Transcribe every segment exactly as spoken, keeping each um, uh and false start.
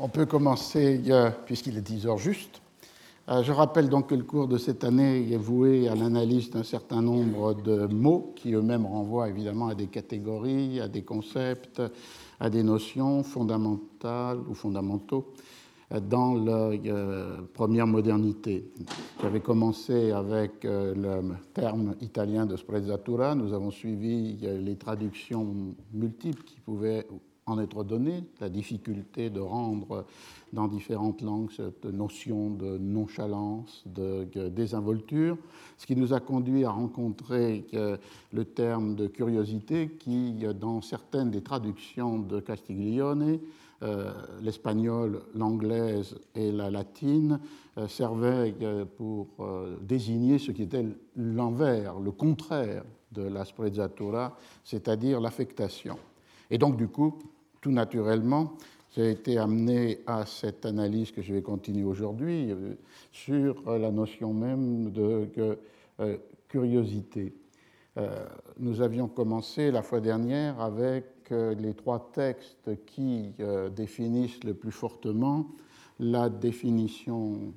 On peut commencer, euh, puisqu'il est dix heures juste. Euh, je rappelle donc que le cours de cette année est voué à l'analyse d'un certain nombre de mots qui eux-mêmes renvoient évidemment à des catégories, à des concepts, à des notions fondamentales ou fondamentaux dans la euh, première modernité. J'avais commencé avec euh, le terme italien de sprezzatura. Nous avons suivi euh, les traductions multiples qui pouvaient en être données, la difficulté de rendre dans différentes langues cette notion de nonchalance, de, de désinvolture, ce qui nous a conduit à rencontrer euh, le terme de curiosité qui, dans certaines des traductions de Castiglione, Euh, l'espagnol, l'anglaise et la latine euh, servaient euh, pour euh, désigner ce qui était l'envers, le contraire de la sprezzatura, c'est-à-dire l'affectation. Et donc, du coup, tout naturellement, j'ai été amené à cette analyse que je vais continuer aujourd'hui euh, sur euh, la notion même de euh, curiosité. Euh, nous avions commencé la fois dernière avec euh, les trois textes qui euh, définissent le plus fortement la définition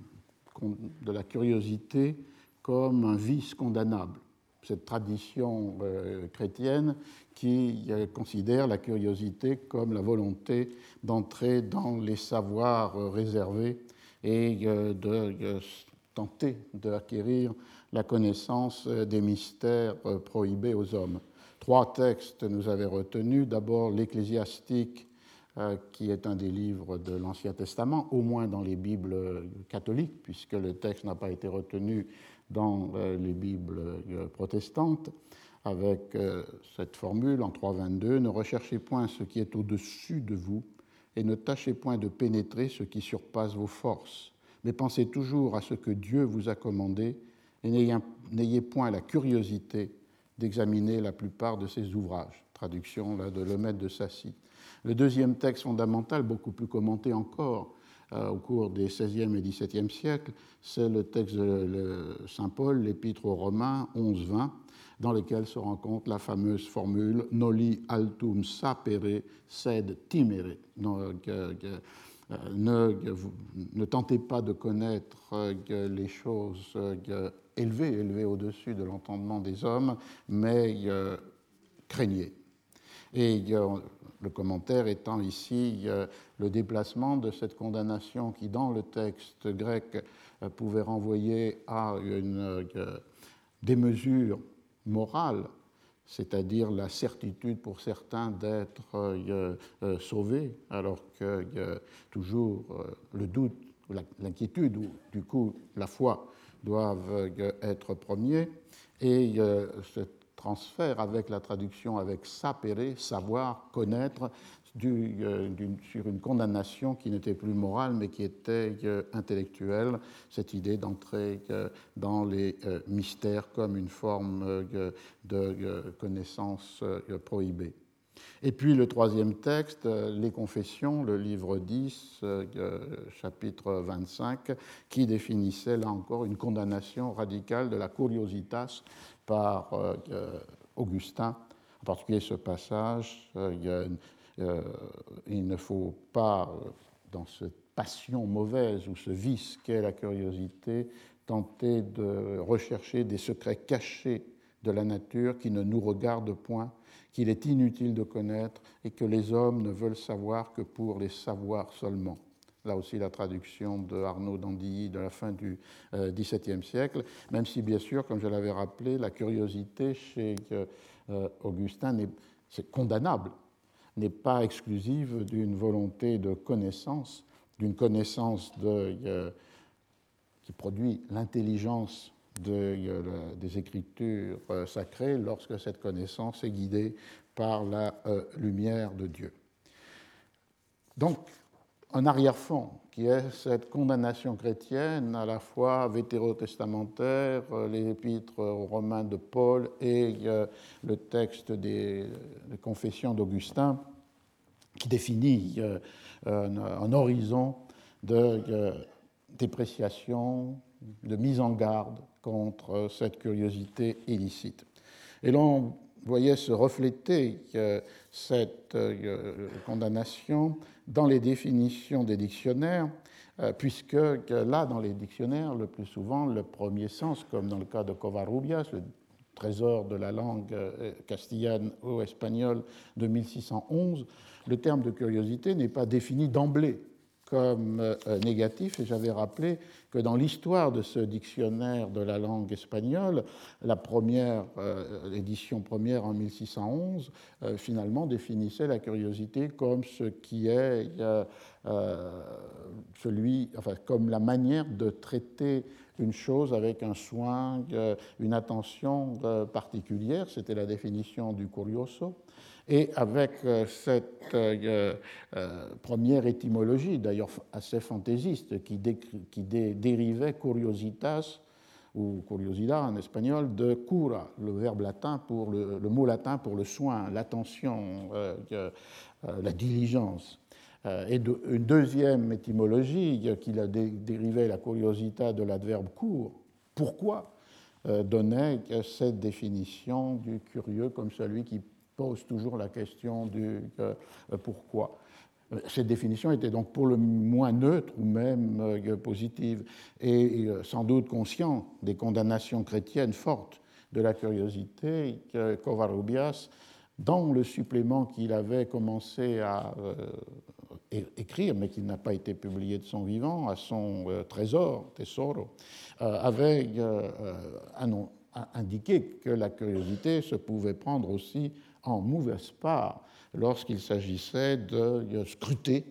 de la curiosité comme un vice condamnable. Cette tradition euh, chrétienne qui euh, considère la curiosité comme la volonté d'entrer dans les savoirs euh, réservés et euh, de euh, tenter d'acquérir la connaissance des mystères prohibés aux hommes. Trois textes nous avaient retenus. D'abord, l'Ecclésiastique, euh, qui est un des livres de l'Ancien Testament, au moins dans les Bibles catholiques, puisque le texte n'a pas été retenu dans euh, les Bibles euh, protestantes, avec euh, cette formule en trois vingt-deux, « Ne recherchez point ce qui est au-dessus de vous, et ne tâchez point de pénétrer ce qui surpasse vos forces, mais pensez toujours à ce que Dieu vous a commandé, et n'ayez point la curiosité d'examiner la plupart de ses ouvrages. » Traduction là, de Lemaitre de Sacy. Le deuxième texte fondamental, beaucoup plus commenté encore euh, au cours des seizième et dix-septième siècles, c'est le texte de Saint Paul, l'Épître aux Romains onze vingt, dans lequel se rencontre la fameuse formule « Noli altum sapere, sed timere ». Donc, euh, euh, ne, ne tentez pas de connaître euh, les choses euh, élevées, élevées au-dessus de l'entendement des hommes, mais euh, craignez. Et euh, le commentaire étant ici euh, le déplacement de cette condamnation qui, dans le texte grec, euh, pouvait renvoyer à une euh, démesure morale, c'est-à-dire la certitude pour certains d'être euh, euh, sauvés, alors que euh, toujours euh, le doute, l'inquiétude ou du coup la foi doivent euh, être premiers, et euh, ce transfert avec la traduction avec sapere, savoir, connaître, du, euh, sur une condamnation qui n'était plus morale mais qui était euh, intellectuelle, cette idée d'entrer euh, dans les euh, mystères comme une forme euh, de euh, connaissance euh, prohibée. Et puis le troisième texte, euh, les Confessions, le livre dix, euh, chapitre vingt-cinq, qui définissait là encore une condamnation radicale de la curiositas par euh, Augustin, en particulier ce passage, euh, il y a Euh, il ne faut pas, dans cette passion mauvaise ou ce vice qu'est la curiosité, tenter de rechercher des secrets cachés de la nature qui ne nous regardent point, qu'il est inutile de connaître et que les hommes ne veulent savoir que pour les savoir seulement. Là aussi la traduction de Arnaud d'Andilly de la fin du euh, dix-septième siècle, même si bien sûr, comme je l'avais rappelé, la curiosité chez euh, Augustin, c'est condamnable, n'est pas exclusive d'une volonté de connaissance, d'une connaissance de, euh, qui produit l'intelligence de, euh, des écritures euh, sacrées lorsque cette connaissance est guidée par la euh, lumière de Dieu. Donc, un arrière-fond qui est cette condamnation chrétienne à la fois vétérotestamentaire, les épîtres aux Romains de Paul et euh, le texte des, des Confessions d'Augustin, qui définit euh, un, un horizon de euh, dépréciation, de mise en garde contre cette curiosité illicite. Et l'on voyait se refléter euh, cette euh, condamnation dans les définitions des dictionnaires, euh, puisque là, dans les dictionnaires, le plus souvent, le premier sens, comme dans le cas de Covarrubias, le trésor de la langue euh, castillane ou espagnole de mille six cent onze, le terme de curiosité n'est pas défini d'emblée comme euh, négatif, et j'avais rappelé que dans l'histoire de ce dictionnaire de la langue espagnole, la première, euh, l'édition première en mille six cent onze, euh, finalement définissait la curiosité comme ce qui est euh, euh, celui, enfin, comme la manière de traiter une chose avec un soin, euh, une attention euh, particulière. C'était la définition du curioso. Et avec cette euh, euh, première étymologie, d'ailleurs assez fantaisiste, qui, décri, qui dé, dérivait curiositas, ou curiosidad en espagnol, de cura, le verbe latin pour le, le mot latin pour le soin, l'attention, euh, euh, la diligence. Euh, et de, une deuxième étymologie qui la dé, dérivait la curiosità de l'adverbe cur, pourquoi, euh, donnait cette définition du curieux comme celui qui pose toujours la question du euh, pourquoi. Cette définition était donc pour le moins neutre ou même euh, positive, et euh, sans doute conscient des condamnations chrétiennes fortes de la curiosité que Covarrubias, dans le supplément qu'il avait commencé à euh, écrire, mais qui n'a pas été publié de son vivant, à son euh, trésor, tesoro, euh, avait euh, euh, indiqué que la curiosité se pouvait prendre aussi en mauvaise part lorsqu'il s'agissait de scruter,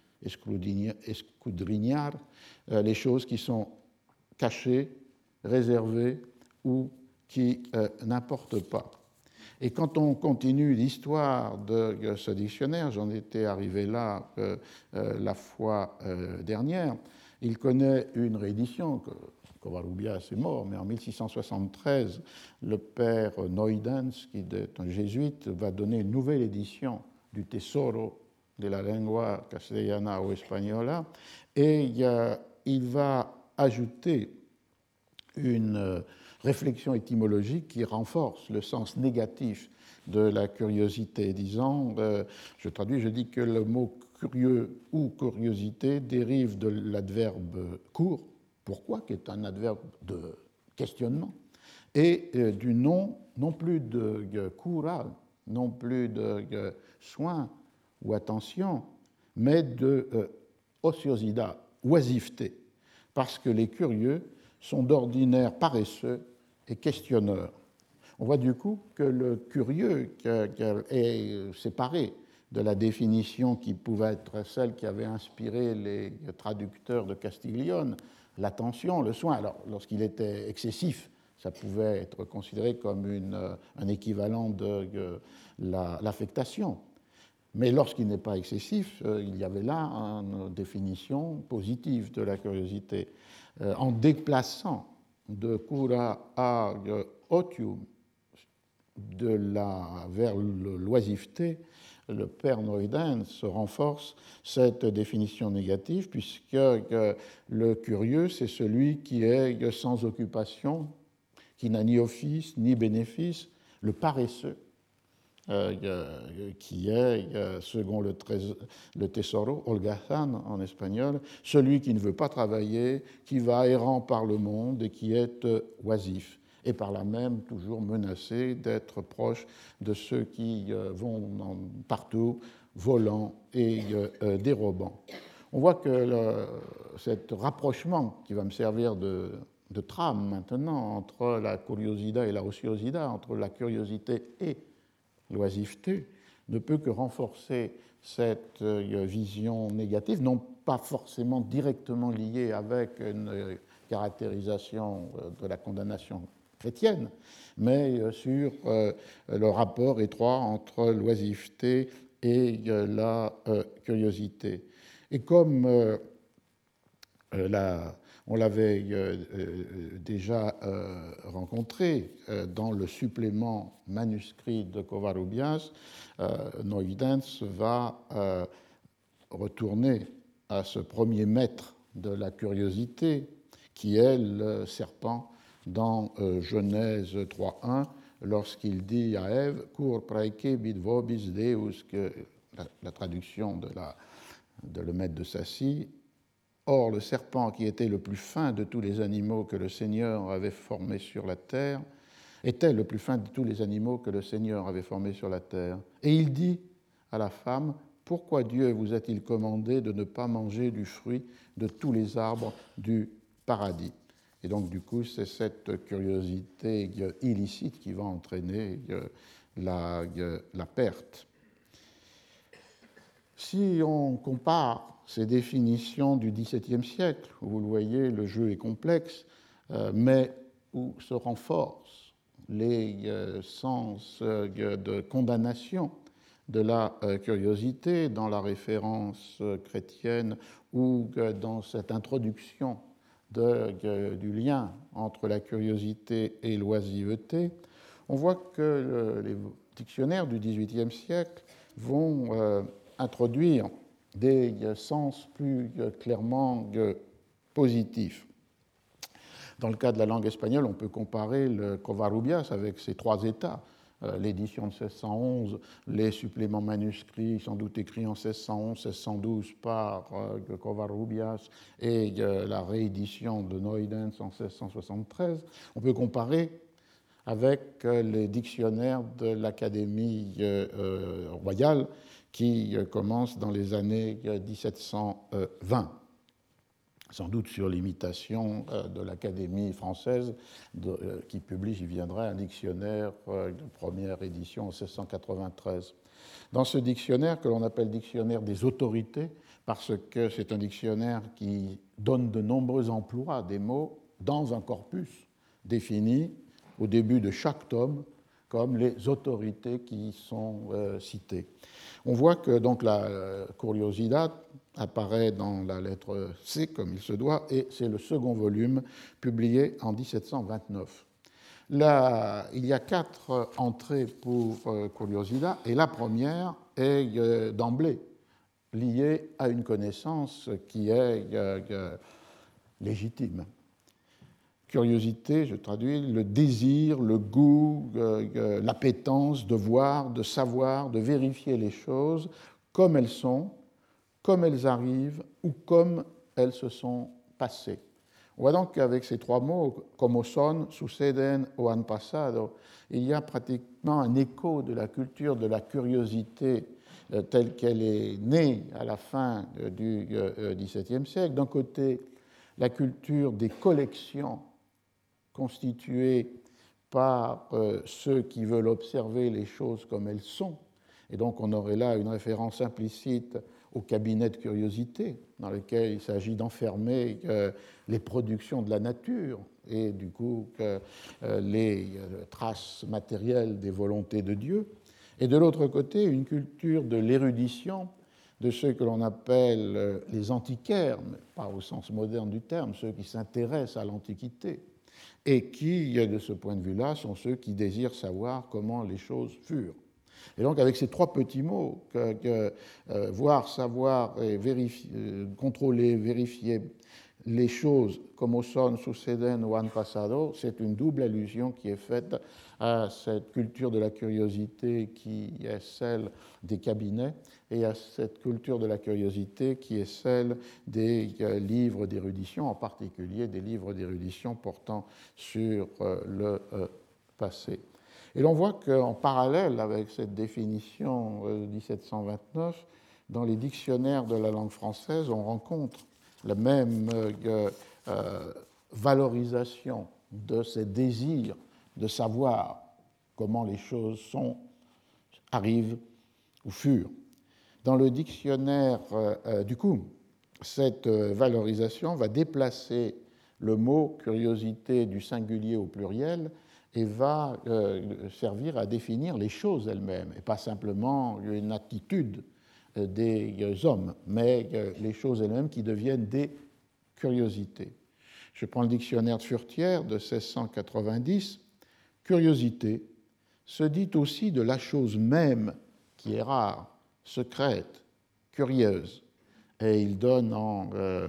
escudriñar, les choses qui sont cachées, réservées ou qui euh, n'importent pas. Et quand on continue l'histoire de ce dictionnaire, j'en étais arrivé là euh, euh, la fois euh, dernière, il connaît une réédition que Covarrubias est mort, mais en mille six cent soixante-treize, le père Noidens, qui est un jésuite, va donner une nouvelle édition du Tesoro de la lengua castellana o española, et euh, il va ajouter une réflexion étymologique qui renforce le sens négatif de la curiosité, disant, euh, je traduis, je dis que le mot curieux ou curiosité dérive de l'adverbe court, pourquoi, qui est un adverbe de questionnement, et euh, du nom, non plus de euh, cura, non plus de euh, soin ou attention, mais de euh, ociosidad, oisiveté, parce que les curieux sont d'ordinaire paresseux et questionneurs. On voit du coup que le curieux est séparé de la définition qui pouvait être celle qui avait inspiré les traducteurs de Castiglione, l'attention, le soin. Alors, lorsqu'il était excessif, ça pouvait être considéré comme une, un équivalent de, de la, l'affectation. Mais lorsqu'il n'est pas excessif, il y avait là une définition positive de la curiosité. En déplaçant de cura à otium, de la, vers l'oisiveté, le père Noidens renforce cette définition négative, puisque le curieux, c'est celui qui est sans occupation, qui n'a ni office ni bénéfice, le paresseux, euh, qui est, selon le, trésor, le tesoro, holgazán en espagnol, celui qui ne veut pas travailler, qui va errant par le monde et qui est oisif, et par là même toujours menacé d'être proche de ceux qui vont partout, volant et dérobant. On voit que le, cet rapprochement qui va me servir de, de trame maintenant entre la curiosità et la ociosidad, entre la curiosité et l'oisiveté, ne peut que renforcer cette vision négative, non pas forcément directement liée avec une caractérisation de la condamnation chrétienne, mais sur le rapport étroit entre l'oisiveté et la curiosité. Et comme la, on l'avait déjà rencontré dans le supplément manuscrit de Covarrubias, Noidens va retourner à ce premier maître de la curiosité qui est le serpent dans Genèse trois un, lorsqu'il dit à Ève « Cur praeke bid vobis Deus », que la, la traduction de, la, de le maître de Sacy. Or, le serpent, qui était le plus fin de tous les animaux que le Seigneur avait formés sur la terre, était le plus fin de tous les animaux que le Seigneur avait formés sur la terre. Et il dit à la femme, « Pourquoi Dieu vous a-t-il commandé de ne pas manger du fruit de tous les arbres du paradis ?» Et donc, du coup, c'est cette curiosité illicite qui va entraîner la, la perte. Si on compare ces définitions du XVIIe siècle, où vous le voyez, le jeu est complexe, euh, mais où se renforcent les euh, sens euh, de condamnation de la euh, curiosité dans la référence euh, chrétienne ou euh, dans cette introduction de, de, du lien entre la curiosité et l'oisiveté, on voit que euh, les dictionnaires du XVIIIe siècle vont euh, introduire des sens plus clairement positifs. Dans le cas de la langue espagnole, on peut comparer le Covarrubias avec ses trois états. L'édition de seize cent onze, les suppléments manuscrits, sans doute écrits en seize cent onze seize cent douze par Covarrubias et la réédition de Noydens en seize cent soixante-treize. On peut comparer avec les dictionnaires de l'Académie royale qui commence dans les années dix-sept cent vingt, sans doute sur l'imitation de l'Académie française de, qui publie, j'y viendrai, un dictionnaire de première édition en seize cent quatre-vingt-treize. Dans ce dictionnaire, que l'on appelle dictionnaire des autorités, parce que c'est un dictionnaire qui donne de nombreux emplois des mots dans un corpus défini au début de chaque tome comme les autorités qui sont euh, citées. On voit que donc la curiosidad apparaît dans la lettre C, comme il se doit, et c'est le second volume publié en dix-sept cent vingt-neuf. Là, il y a quatre entrées pour euh, curiosidad, et la première est euh, d'emblée liée à une connaissance qui est euh, euh, légitime. Curiosité, je traduis, le désir, le goût, euh, l'appétence de voir, de savoir, de vérifier les choses comme elles sont, comme elles arrivent ou comme elles se sont passées. On voit donc qu'avec ces trois mots, como son, suceden o han pasado, il y a pratiquement un écho de la culture de la curiosité euh, telle qu'elle est née à la fin euh, du XVIIe siècle. D'un côté, la culture des collections constituée par euh, ceux qui veulent observer les choses comme elles sont. Et donc on aurait là une référence implicite au cabinet de curiosité, dans lequel il s'agit d'enfermer euh, les productions de la nature et du coup euh, les euh, traces matérielles des volontés de Dieu. Et de l'autre côté, une culture de l'érudition de ceux que l'on appelle les antiquaires, mais pas au sens moderne du terme, ceux qui s'intéressent à l'Antiquité, et qui, de ce point de vue-là, sont ceux qui désirent savoir comment les choses furent. Et donc, avec ces trois petits mots, que, que, euh, voir, savoir, et vérifier, euh, contrôler, vérifier les choses como son, suceden o han pasado, c'est une double allusion qui est faite à cette culture de la curiosité qui est celle des cabinets et à cette culture de la curiosité qui est celle des euh, livres d'érudition, en particulier des livres d'érudition portant sur euh, le euh, passé. Et l'on voit qu'en parallèle avec cette définition de dix-sept cent vingt-neuf, dans les dictionnaires de la langue française, on rencontre la même euh, euh, valorisation de ces désirs de savoir comment les choses sont, arrivent ou furent. Dans le dictionnaire euh, du coup, cette valorisation va déplacer le mot curiosité du singulier au pluriel et va euh, servir à définir les choses elles-mêmes, et pas simplement une attitude des hommes, mais les choses elles-mêmes qui deviennent des curiosités. Je prends le dictionnaire de Furetière de seize cent quatre-vingt-dix. Curiosité se dit aussi de la chose même qui est rare, secrète, curieuse. Et il donne, en, euh,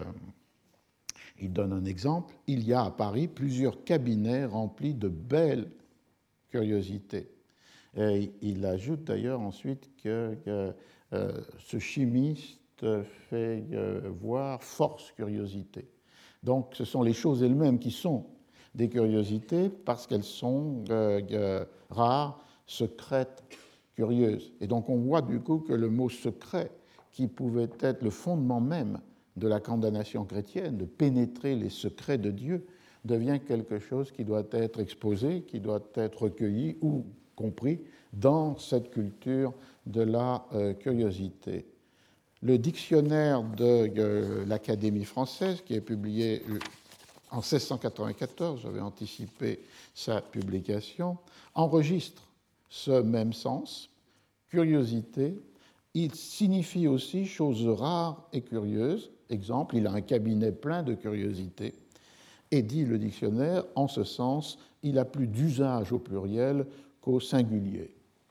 il donne un exemple. Il y a à Paris plusieurs cabinets remplis de belles curiosité. Et il ajoute d'ailleurs ensuite que, que euh, ce chimiste fait euh, voir force curiosité. Donc ce sont les choses elles-mêmes qui sont des curiosités parce qu'elles sont euh, euh, rares, secrètes, curieuses. Et donc on voit du coup que le mot secret, qui pouvait être le fondement même de la condamnation chrétienne, de pénétrer les secrets de Dieu, devient quelque chose qui doit être exposé, qui doit être recueilli ou compris dans cette culture de la euh, curiosité. Le dictionnaire de euh, l'Académie française, qui est publié en seize cent quatre-vingt-quatorze, j'avais anticipé sa publication, enregistre ce même sens, curiosité. Il signifie aussi choses rares et curieuses. Exemple, il a un cabinet plein de curiosités. Et dit le dictionnaire, en ce sens, il a plus d'usage au pluriel qu'au singulier.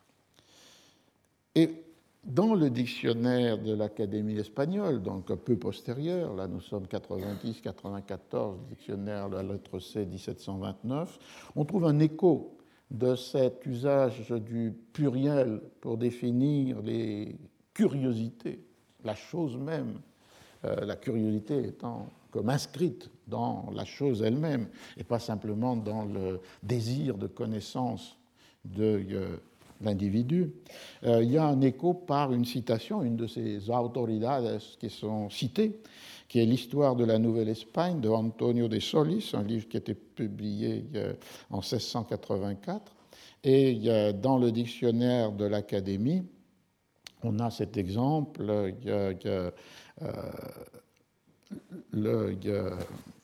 Et dans le dictionnaire de l'Académie espagnole, donc un peu postérieur, là nous sommes quatre-vingt-dix quatre-vingt-quatorze, dictionnaire de la lettre C dix-sept cent vingt-neuf, on trouve un écho de cet usage du pluriel pour définir les curiosités, la chose même, euh, la curiosité étant comme inscrite dans la chose elle-même et pas simplement dans le désir de connaissance de euh, l'individu. Euh, il y a un écho par une citation, une de ces autoridades qui sont citées, qui est l'histoire de la Nouvelle-Espagne de Antonio de Solis, un livre qui a été publié euh, en seize cent quatre-vingt-quatre. Et euh, dans le dictionnaire de l'Académie, on a cet exemple. Il, y a, il, y a, euh, le, il, y a,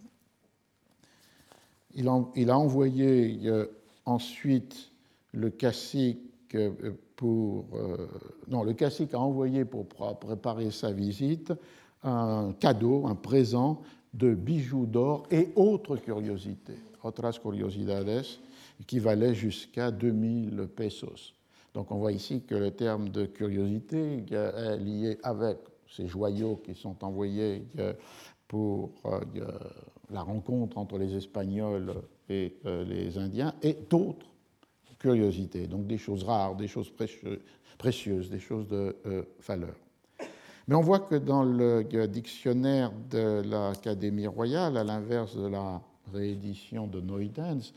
il, a, il a envoyé il y a, ensuite le cacique pour... Euh, non, le cacique a envoyé pour préparer sa visite un cadeau, un présent de bijoux d'or et autres curiosités, otras curiosidades, qui valaient jusqu'à deux mille pesos. Donc on voit ici que le terme de curiosité est lié avec ces joyaux qui sont envoyés pour la rencontre entre les Espagnols et les Indiens, et d'autres curiosités, donc des choses rares, des choses précieuses, des choses de euh, valeur. Mais on voit que dans le dictionnaire de l'Académie royale, à l'inverse de la réédition de Noydens,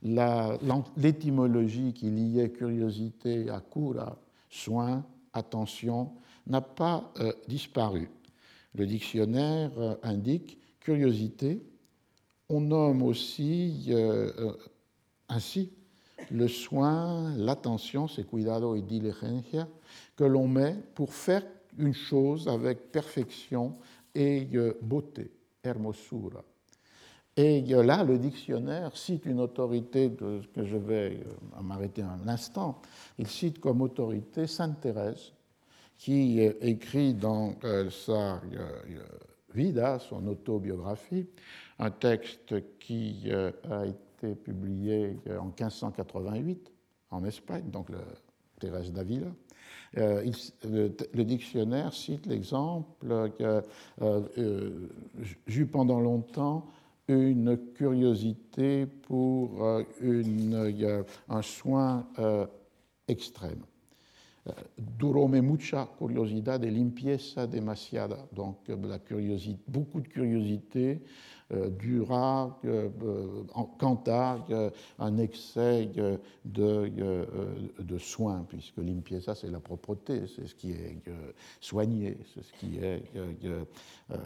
l'étymologie qui liait curiosité à cura, soin, attention, n'a pas euh, disparu. Le dictionnaire euh, indique curiosité. On nomme aussi euh, euh, ainsi le soin, l'attention, c'est cuidado y diligencia, que l'on met pour faire une chose avec perfection et beauté, hermosura. Et là, le dictionnaire cite une autorité de, que je vais m'arrêter un instant. Il cite comme autorité Sainte Thérèse, qui écrit dans sa vida, son autobiographie, un texte qui a été publié en quinze cent quatre-vingt-huit en Espagne, donc le Thérèse d'Avila. Euh, il, le, le dictionnaire cite l'exemple que euh, euh, j'eus pendant longtemps une curiosité pour euh, une, euh, un soin euh, extrême. Durome mucha curiosidad de limpieza demasiada, donc la curiosité, beaucoup de curiosité, euh, dura, euh, quant à euh, un excès euh, de, euh, de soins, puisque limpieza c'est la propreté, c'est ce qui est euh, soigné, c'est ce qui est euh, euh,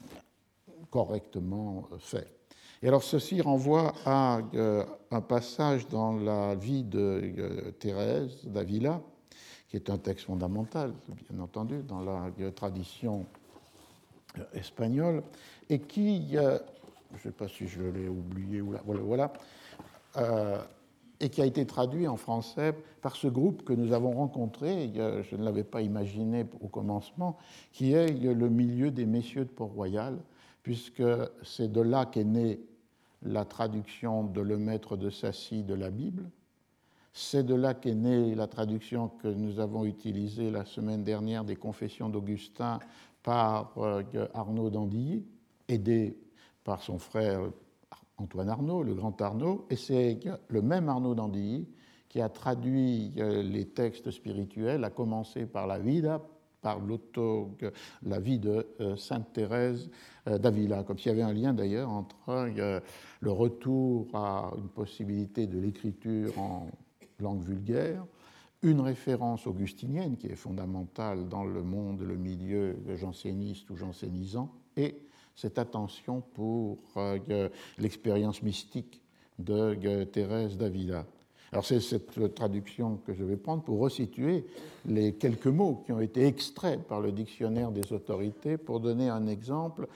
correctement fait. Et alors ceci renvoie à euh, un passage dans la vie de euh, Thérèse d'Avila, qui est un texte fondamental, bien entendu, dans la tradition espagnole, et qui, euh, je ne sais pas si je l'ai oublié, ou là, voilà, voilà euh, et qui a été traduit en français par ce groupe que nous avons rencontré, je ne l'avais pas imaginé au commencement, qui est le milieu des messieurs de Port-Royal, puisque c'est de là qu'est née la traduction de Le Maître de Sacy de la Bible. C'est de là qu'est née la traduction que nous avons utilisée la semaine dernière des Confessions d'Augustin par Arnaud d'Andilly, aidé par son frère Antoine Arnaud, le grand Arnaud, et c'est le même Arnaud d'Andilly qui a traduit les textes spirituels, à commencer par la Vida, par l'auto, la vie de Sainte Thérèse d'Avila, comme s'il y avait un lien d'ailleurs entre le retour à une possibilité de l'écriture en langue vulgaire, une référence augustinienne qui est fondamentale dans le monde, le milieu janséniste ou jansénisant, et cette attention pour euh, l'expérience mystique de euh, Thérèse d'Avila. Alors c'est cette traduction que je vais prendre pour resituer les quelques mots qui ont été extraits par le dictionnaire des autorités pour donner un exemple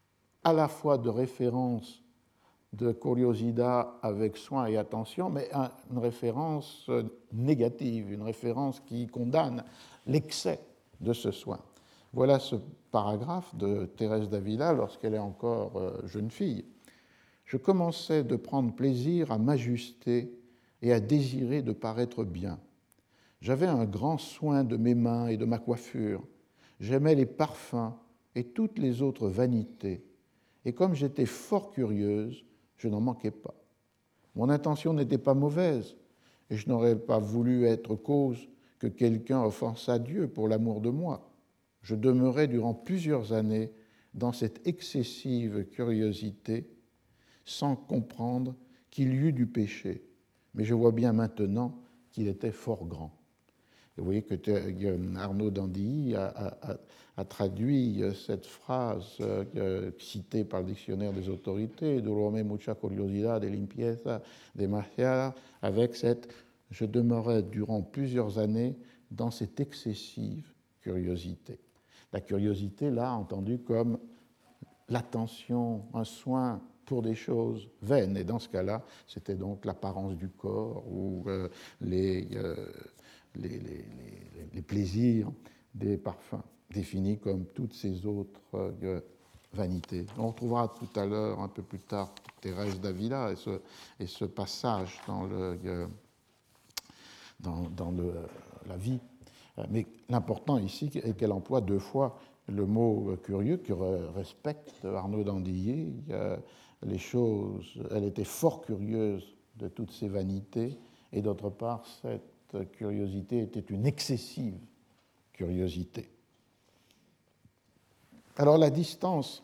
à la fois de référence de curiosidad avec soin et attention, mais une référence négative, une référence qui condamne l'excès de ce soin. Voilà ce paragraphe de Thérèse d'Avila lorsqu'elle est encore jeune fille. Je commençais de prendre plaisir à m'ajuster et à désirer de paraître bien. J'avais un grand soin de mes mains et de ma coiffure. J'aimais les parfums et toutes les autres vanités. Et comme j'étais fort curieuse, je n'en manquais pas. Mon intention n'était pas mauvaise, et je n'aurais pas voulu être cause que quelqu'un offensât Dieu pour l'amour de moi. Je demeurais durant plusieurs années dans cette excessive curiosité, sans comprendre qu'il y eût du péché. Mais je vois bien maintenant qu'il était fort grand. Et vous voyez que Arnaud d'Andilly a, a, a traduit cette phrase euh, citée par le dictionnaire des autorités, durome mucha curiosidad de limpieza demasiada, avec cette « je demeurais durant plusieurs années dans cette excessive curiosité ». La curiosité, là, entendue comme l'attention, un soin pour des choses vaines. Et dans ce cas-là, c'était donc l'apparence du corps ou euh, les, euh, les, les, les, les plaisirs des parfums, définis comme toutes ces autres euh, vanités. On retrouvera tout à l'heure, un peu plus tard, Thérèse d'Avila et ce, et ce passage dans, le, euh, dans, dans le, la vie. Mais l'important ici est qu'elle emploie deux fois le mot curieux qui respecte Arnaud d'Andilly. Les choses, elle était fort curieuse de toutes ces vanités, et d'autre part, cette curiosité était une excessive curiosité. Alors la distance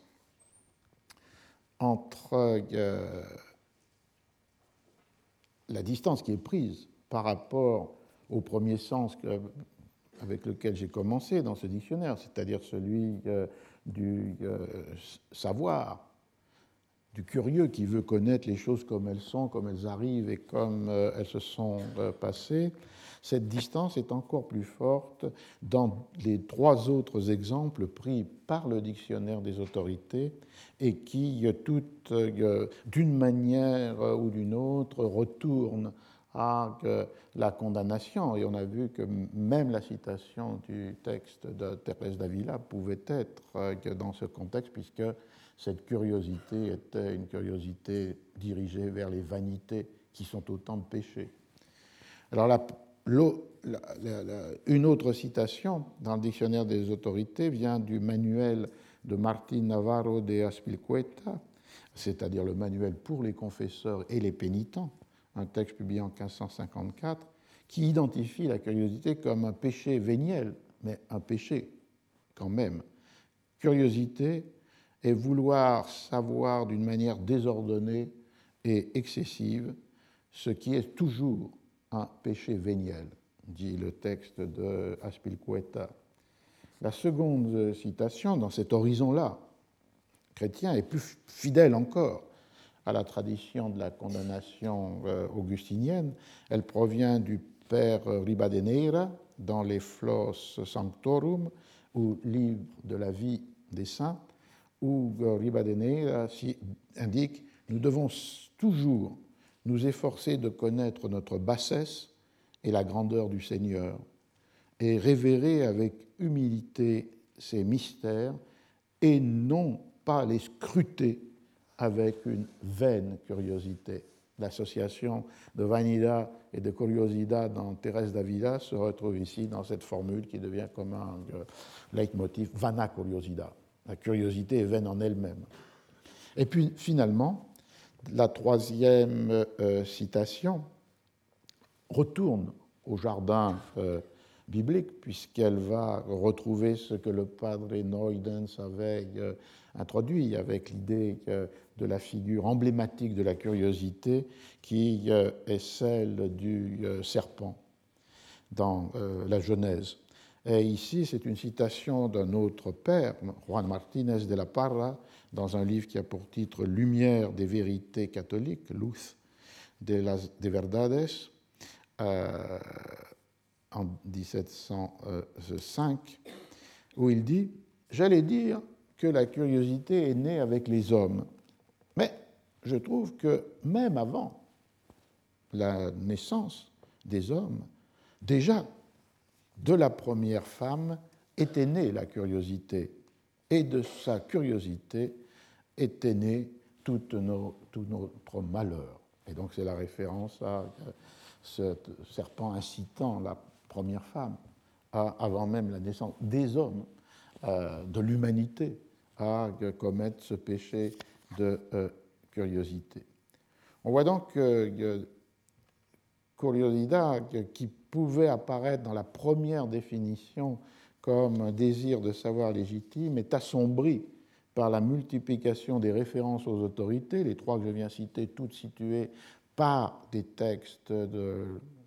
entre euh, la distance qui est prise par rapport au premier sens que, avec lequel j'ai commencé dans ce dictionnaire, c'est-à-dire celui euh, du euh, savoir, du curieux qui veut connaître les choses comme elles sont, comme elles arrivent et comme euh, elles se sont euh, passées, cette distance est encore plus forte dans les trois autres exemples pris par le dictionnaire des autorités et qui, toutes, euh, d'une manière ou d'une autre, retournent à la condamnation. Et on a vu que même la citation du texte de Thérèse d'Avila pouvait être dans ce contexte, puisque cette curiosité était une curiosité dirigée vers les vanités qui sont autant de péchés. Alors, la, la, la, la, une autre citation dans le dictionnaire des autorités vient du manuel de Martín Navarro de Azpilicueta, c'est-à-dire le manuel pour les confesseurs et les pénitents, un texte publié en quinze cent cinquante-quatre, qui identifie la curiosité comme un péché véniel, mais un péché quand même. Curiosité est vouloir savoir d'une manière désordonnée et excessive ce qui est toujours un péché véniel, dit le texte de Azpilicueta. La seconde citation, dans cet horizon-là, chrétien, est plus fidèle encore à la tradition de la condamnation augustinienne. Elle provient du père Ribadeneira dans les Flos Sanctorum, ou livre de la vie des saints, où Ribadeneira indique « Nous devons toujours nous efforcer de connaître notre bassesse et la grandeur du Seigneur, et révérer avec humilité ses mystères, et non pas les scruter avec une vaine curiosité. » L'association de vanidad et de curiosidad dans Thérèse d'Avila se retrouve ici dans cette formule qui devient comme un leitmotiv, vana curiosidad. La curiosité est vaine en elle-même. Et puis finalement, la troisième euh, citation retourne au jardin euh, biblique, puisqu'elle va retrouver ce que le padre Noydens avait euh, introduit avec l'idée euh, de la figure emblématique de la curiosité qui euh, est celle du euh, serpent dans euh, la Genèse. Et ici, c'est une citation d'un autre père, Juan Martínez de la Parra, dans un livre qui a pour titre Lumière des vérités catholiques, Luz de las de verdades, euh, en dix-sept cent cinq, où il dit « J'allais dire que la curiosité est née avec les hommes, mais je trouve que même avant la naissance des hommes, déjà de la première femme était née la curiosité, et de sa curiosité était né tout, nos, tout notre malheur. » Et donc c'est la référence à ce serpent incitant la première femme, à, avant même la naissance des hommes, euh, de l'humanité, à commettre ce péché de euh, curiosité. On voit donc que euh, curiosidad, qui pouvait apparaître dans la première définition comme un désir de savoir légitime, est assombri par la multiplication des références aux autorités, les trois que je viens citer, toutes situées par des textes de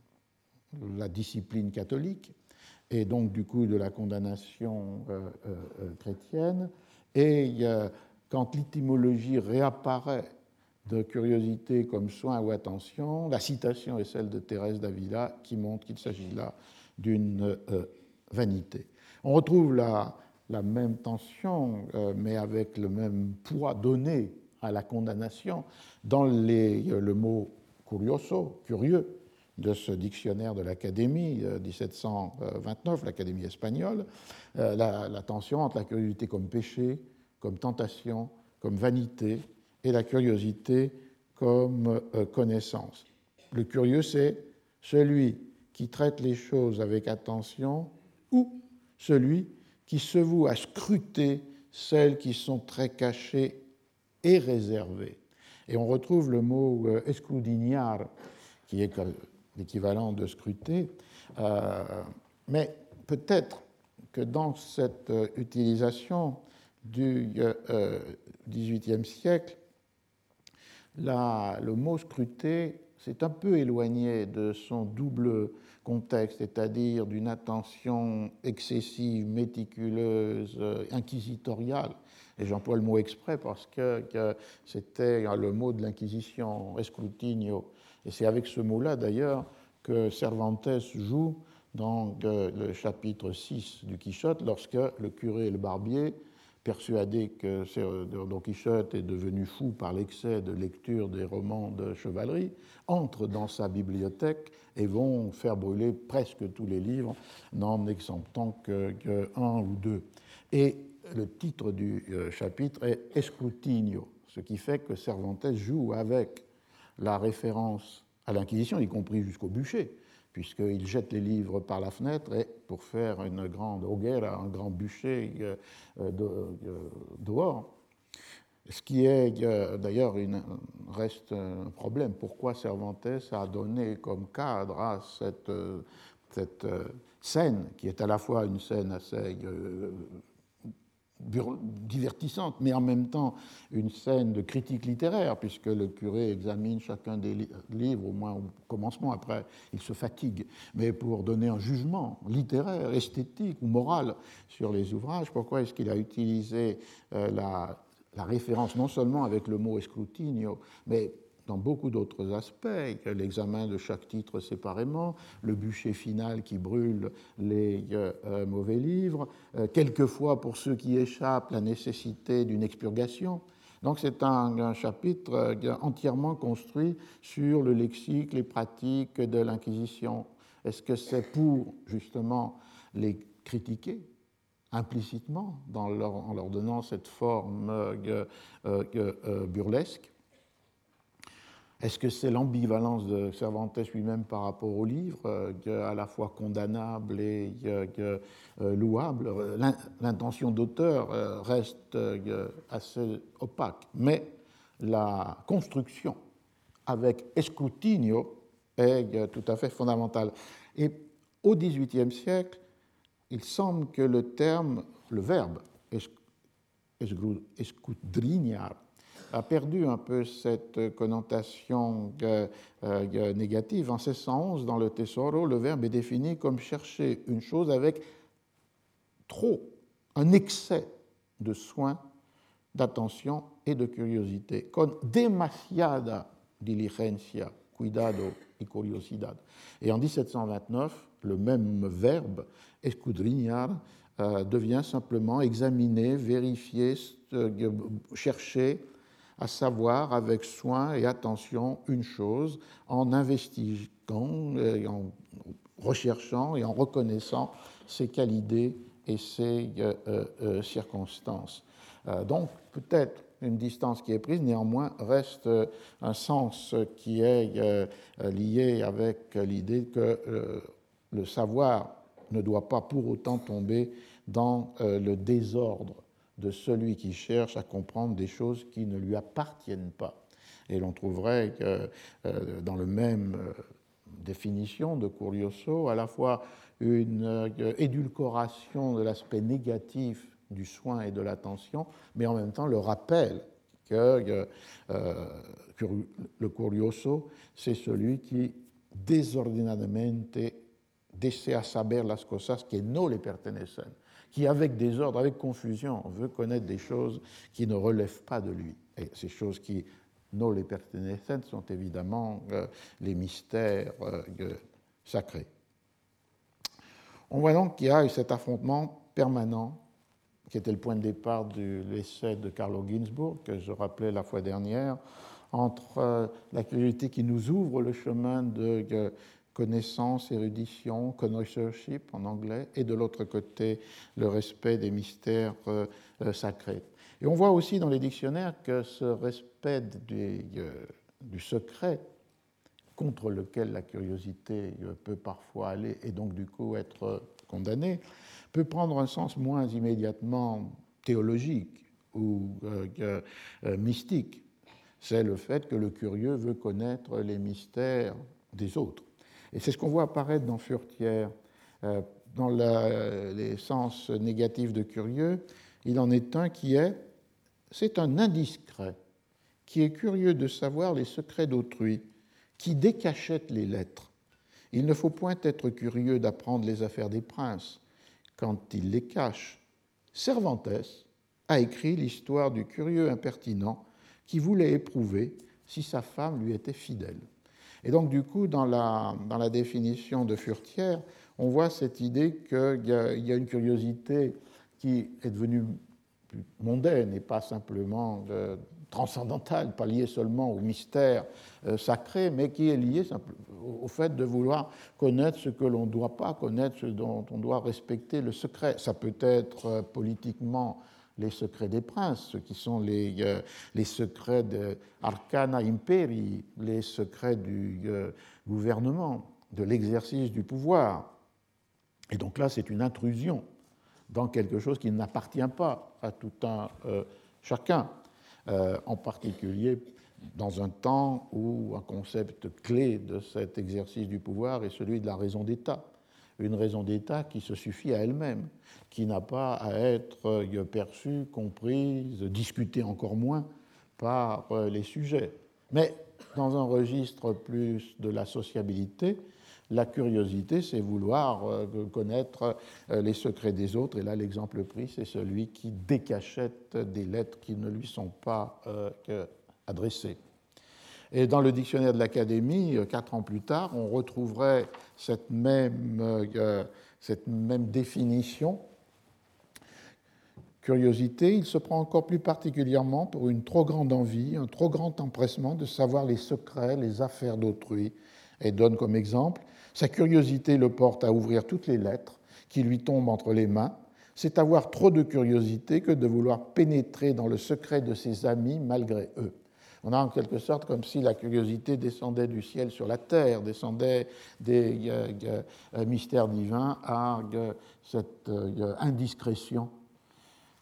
la discipline catholique, et donc du coup de la condamnation euh, euh, chrétienne. Et euh, quand l'étymologie réapparaît de curiosité comme soin ou attention, la citation est celle de Thérèse d'Avila qui montre qu'il s'agit là d'une euh, vanité. On retrouve la, la même tension, euh, mais avec le même poids donné à la condamnation dans les, le mot curioso, curieux, de ce dictionnaire de l'Académie euh, dix-sept cent vingt-neuf, l'Académie espagnole, euh, la, la tension entre la curiosité comme péché, comme tentation, comme vanité, et la curiosité comme euh, connaissance. Le curieux, c'est celui qui traite les choses avec attention ou celui qui se voue à scruter celles qui sont très cachées et réservées. Et on retrouve le mot euh, escudriñar, qui est l'équivalent de scruter, euh, mais peut-être que dans cette euh, utilisation du euh, dix-huitième siècle, la, le mot scruter s'est un peu éloigné de son double contexte, c'est-à-dire d'une attention excessive, méticuleuse, euh, inquisitoriale. Et j'emploie le mot exprès parce que, que c'était le mot de l'Inquisition, escrutinio. Et c'est avec ce mot-là, d'ailleurs, que Cervantes joue dans le chapitre six du Quichotte, lorsque le curé et le barbier, persuadés que Don Quichotte est devenu fou par l'excès de lecture des romans de chevalerie, entrent dans sa bibliothèque et vont faire brûler presque tous les livres, n'en exemptant que, que un ou deux. Et le titre du chapitre est Escrutinio, ce qui fait que Cervantes joue avec la référence à l'Inquisition, y compris jusqu'au bûcher, puisqu'il jette les livres par la fenêtre et pour faire une grande hoguera, un grand bûcher dehors. Ce qui est d'ailleurs une, reste un problème. Pourquoi Cervantes a donné comme cadre à cette, cette scène, qui est à la fois une scène assez divertissante, mais en même temps une scène de critique littéraire, puisque le curé examine chacun des livres, au moins au commencement, après il se fatigue, mais pour donner un jugement littéraire, esthétique ou moral sur les ouvrages. Pourquoi est-ce qu'il a utilisé euh, la, la référence non seulement avec le mot escrutinio, mais dans beaucoup d'autres aspects, l'examen de chaque titre séparément, le bûcher final qui brûle les euh, mauvais livres, euh, quelquefois pour ceux qui échappent, la nécessité d'une expurgation. Donc c'est un, un chapitre euh, entièrement construit sur le lexique, les pratiques de l'Inquisition. Est-ce que c'est pour justement les critiquer implicitement dans leur, en leur donnant cette forme euh, euh, euh, burlesque? Est-ce que c'est l'ambivalence de Cervantes lui-même par rapport au livre, euh, à la fois condamnable et euh, louable? L'intention d'auteur euh, reste euh, assez opaque, mais la construction avec escrutinio est tout à fait fondamentale. Et au dix-huitième siècle, il semble que le terme, le verbe escudriñar a perdu un peu cette connotation euh, euh, négative. En seize cent onze, dans le Tesoro, le verbe est défini comme chercher une chose avec trop, un excès de soin, d'attention et de curiosité, con demasiada diligencia, cuidado y curiosidad. Et en dix-sept cent vingt-neuf, le même verbe, escudriñar, euh, devient simplement examiner, vérifier, euh, chercher, à savoir avec soin et attention une chose en investiguant, et en recherchant et en reconnaissant ses qualités et ses euh, euh, circonstances. Euh, donc, peut-être une distance qui est prise, néanmoins, reste euh, un sens qui est euh, lié avec l'idée que euh, le savoir ne doit pas pour autant tomber dans euh, le désordre de celui qui cherche à comprendre des choses qui ne lui appartiennent pas. Et l'on trouverait que, euh, dans la même euh, définition de Curioso, à la fois une euh, édulcoration de l'aspect négatif du soin et de l'attention, mais en même temps le rappel que euh, le Curioso, c'est celui qui desordinadamente desea saber las cosas que no le pertenecen, qui, avec désordre, avec confusion, veut connaître des choses qui ne relèvent pas de lui. Et ces choses qui no le pertenecen sont évidemment euh, les mystères euh, sacrés. On voit donc qu'il y a cet affrontement permanent, qui était le point de départ de l'essai de Carlo Ginzburg, que je rappelais la fois dernière, entre euh, la curiosité qui nous ouvre le chemin de euh, connaissance, érudition, connoisseurship en anglais, et de l'autre côté, le respect des mystères euh, euh, sacrés. Et on voit aussi dans les dictionnaires que ce respect du, euh, du secret, contre lequel la curiosité peut parfois aller et donc du coup être condamnée, peut prendre un sens moins immédiatement théologique ou euh, euh, mystique. C'est le fait que le curieux veut connaître les mystères des autres. Et c'est ce qu'on voit apparaître dans Furetière. Euh, dans la, les sens négatifs de curieux, il en est un qui est, c'est un indiscret, qui est curieux de savoir les secrets d'autrui, qui décachette les lettres. Il ne faut point être curieux d'apprendre les affaires des princes quand ils les cachent. Cervantes a écrit l'histoire du curieux impertinent qui voulait éprouver si sa femme lui était fidèle. Et donc, du coup, dans la, dans la définition de Furetière, on voit cette idée qu'il y a, il y a une curiosité qui est devenue plus mondaine et pas simplement euh, transcendantale, pas liée seulement au mystère euh, sacré, mais qui est liée au, au fait de vouloir connaître ce que l'on ne doit pas connaître, ce dont on doit respecter le secret. Ça peut être euh, politiquement les secrets des princes, ce qui sont les, euh, les secrets de Arcana Imperi, les secrets du euh, gouvernement, de l'exercice du pouvoir. Et donc là, c'est une intrusion dans quelque chose qui n'appartient pas à tout un euh, chacun, euh, en particulier dans un temps où un concept clé de cet exercice du pouvoir est celui de la raison d'État. Une raison d'État qui se suffit à elle-même, qui n'a pas à être perçue, comprise, discutée encore moins par les sujets. Mais dans un registre plus de la sociabilité, la curiosité, c'est vouloir connaître les secrets des autres. Et là, l'exemple pris, c'est celui qui décachette des lettres qui ne lui sont pas adressées. Et dans le dictionnaire de l'Académie, quatre ans plus tard, on retrouverait cette même, euh, cette même définition. Curiosité, il se prend encore plus particulièrement pour une trop grande envie, un trop grand empressement de savoir les secrets, les affaires d'autrui, et donne comme exemple, sa curiosité le porte à ouvrir toutes les lettres qui lui tombent entre les mains. C'est avoir trop de curiosité que de vouloir pénétrer dans le secret de ses amis malgré eux. On a en quelque sorte comme si la curiosité descendait du ciel sur la terre, descendait des euh, euh, mystères divins à euh, cette euh, indiscrétion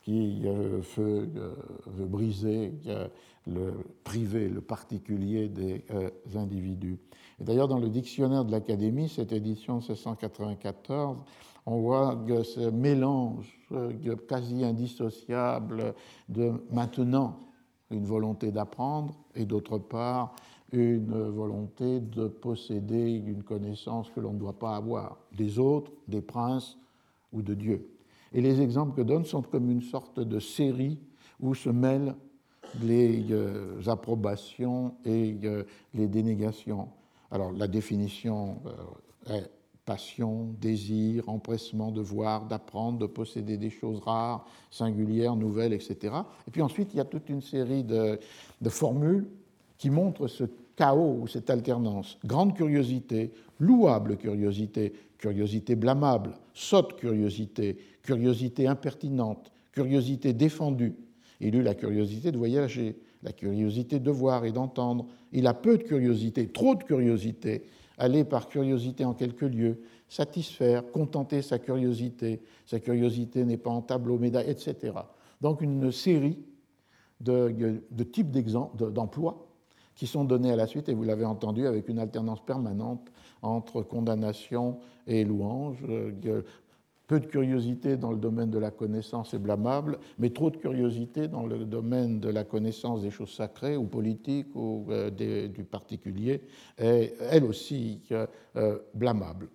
qui euh, veut, euh, veut briser euh, le privé, le particulier des euh, individus. Et d'ailleurs, dans le dictionnaire de l'Académie, cette édition mille sept cent quatre-vingt-quatorze, on voit que ce mélange euh, quasi indissociable de maintenant une volonté d'apprendre et d'autre part une volonté de posséder une connaissance que l'on ne doit pas avoir, des autres, des princes ou de Dieu. Et les exemples que donne sont comme une sorte de série où se mêlent les euh, approbations et euh, les dénégations. Alors la définition euh, est passion, désir, empressement de voir, d'apprendre, de posséder des choses rares, singulières, nouvelles, et cetera. Et puis ensuite, il y a toute une série de, de formules qui montrent ce chaos ou cette alternance. Grande curiosité, louable curiosité, curiosité blâmable, sotte curiosité, curiosité impertinente, curiosité défendue. Il eut la curiosité de voyager, la curiosité de voir et d'entendre. Il a peu de curiosité, trop de curiosité, aller par curiosité en quelques lieux, satisfaire, contenter sa curiosité, sa curiosité n'est pas en tableau, médaille, et cetera. Donc une série de, de types d'emplois qui sont donnés à la suite, et vous l'avez entendu, avec une alternance permanente entre condamnation et louange. Peu de curiosité dans le domaine de la connaissance est blâmable, mais trop de curiosité dans le domaine de la connaissance des choses sacrées ou politiques ou euh, des, du particulier est elle aussi euh, blâmable.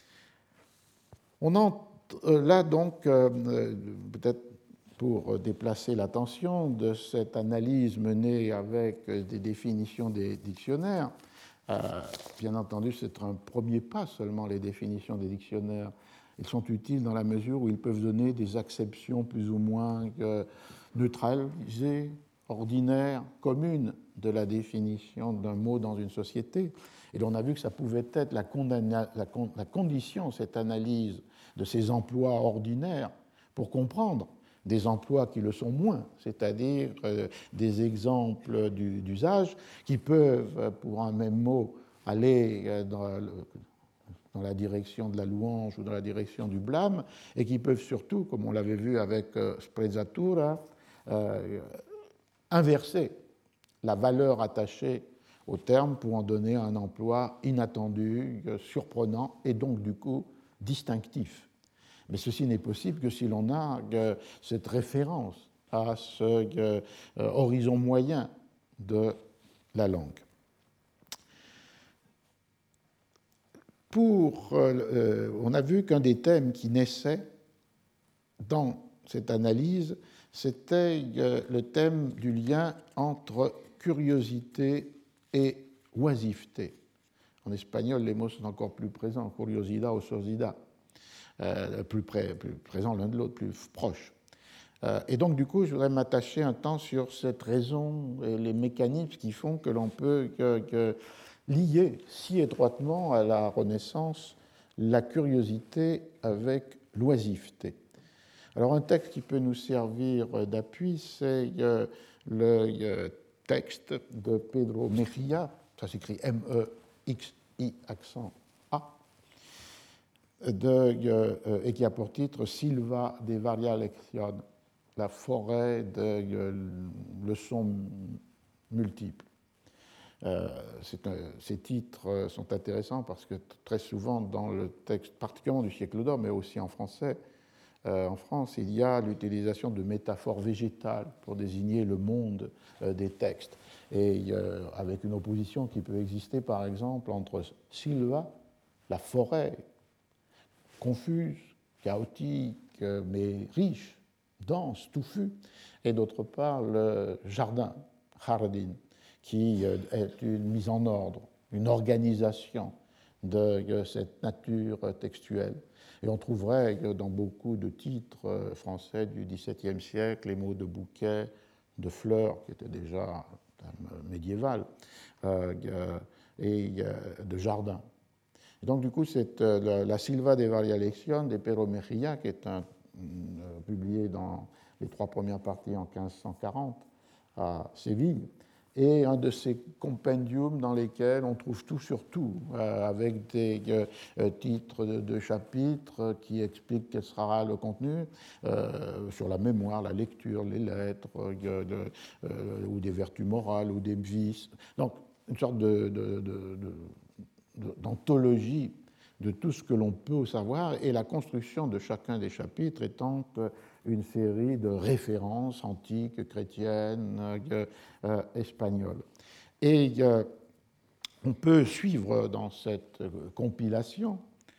On entre là donc, euh, peut-être pour déplacer l'attention de cette analyse menée avec des définitions des dictionnaires. Euh, bien entendu, c'est un premier pas seulement, les définitions des dictionnaires. Ils sont utiles dans la mesure où ils peuvent donner des acceptions plus ou moins neutralisées, ordinaires, communes de la définition d'un mot dans une société. Et l'on a vu que ça pouvait être la, condamna- la, con- la condition, cette analyse de ces emplois ordinaires, pour comprendre des emplois qui le sont moins, c'est-à-dire euh, des exemples du, d'usage qui peuvent, pour un même mot, aller dans le, dans la direction de la louange ou dans la direction du blâme, et qui peuvent surtout, comme on l'avait vu avec euh, sprezzatura, euh, inverser la valeur attachée au terme pour en donner un emploi inattendu, euh, surprenant et donc du coup distinctif. Mais ceci n'est possible que si l'on a euh, cette référence à ce euh, horizon moyen de la langue. Pour, euh, on a vu qu'un des thèmes qui naissait dans cette analyse, c'était euh, le thème du lien entre curiosité et oisiveté. En espagnol, les mots sont encore plus présents, curiosidad, ociosidad, euh, plus, près, plus présents l'un de l'autre, plus proches. Euh, et donc, du coup, je voudrais m'attacher un temps sur cette raison et les mécanismes qui font que l'on peut que, que lier si étroitement à la Renaissance la curiosité avec l'oisiveté. Alors, un texte qui peut nous servir d'appui, c'est euh, le euh, texte de Pedro Mejía, ça s'écrit M E X I accent A, de, euh, et qui a pour titre Silva de varia lección, la forêt de euh, leçons multiples. Euh, un, ces titres sont intéressants parce que très souvent dans le texte, particulièrement du siècle d'or, mais aussi en français, euh, en France, il y a l'utilisation de métaphores végétales pour désigner le monde euh, des textes. Et euh, avec une opposition qui peut exister, par exemple, entre Silva, la forêt, confuse, chaotique, mais riche, dense, touffue, et d'autre part le jardin, jardin, qui est une mise en ordre, une organisation de cette nature textuelle. Et on trouverait dans beaucoup de titres français du XVIIe siècle les mots de bouquet, de fleurs, qui étaient déjà médiéval, euh, et de jardin. Et donc, du coup, c'est euh, la Silva de varia lección de Pedro Mejía, qui est un, euh, publié dans les trois premières parties en quinze cent quarante à Séville, et un de ces compendiums dans lesquels on trouve tout sur tout, euh, avec des euh, titres de, de chapitres qui expliquent quel sera le contenu, euh, sur la mémoire, la lecture, les lettres, euh, de, euh, ou des vertus morales, ou des vices. Donc, une sorte de, de, de, de, d'anthologie de tout ce que l'on peut savoir, et la construction de chacun des chapitres étant une série de références antiques, chrétiennes, euh, euh, espagnoles. Et euh, on peut suivre dans cette compilation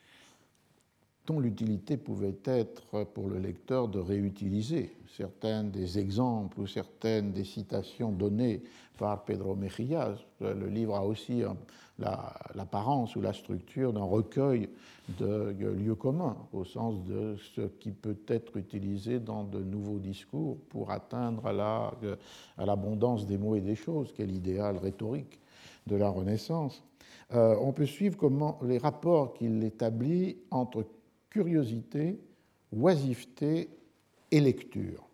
dont l'utilité pouvait être pour le lecteur de réutiliser certains des exemples ou certaines des citations données par Pedro Mejillas. Le livre a aussi l'apparence ou la structure d'un recueil de lieux communs, au sens de ce qui peut être utilisé dans de nouveaux discours pour atteindre à l'abondance des mots et des choses, qui est l'idéal rhétorique de la Renaissance. Euh, on peut suivre comment les rapports qu'il établit entre curiosité, oisiveté et lecture.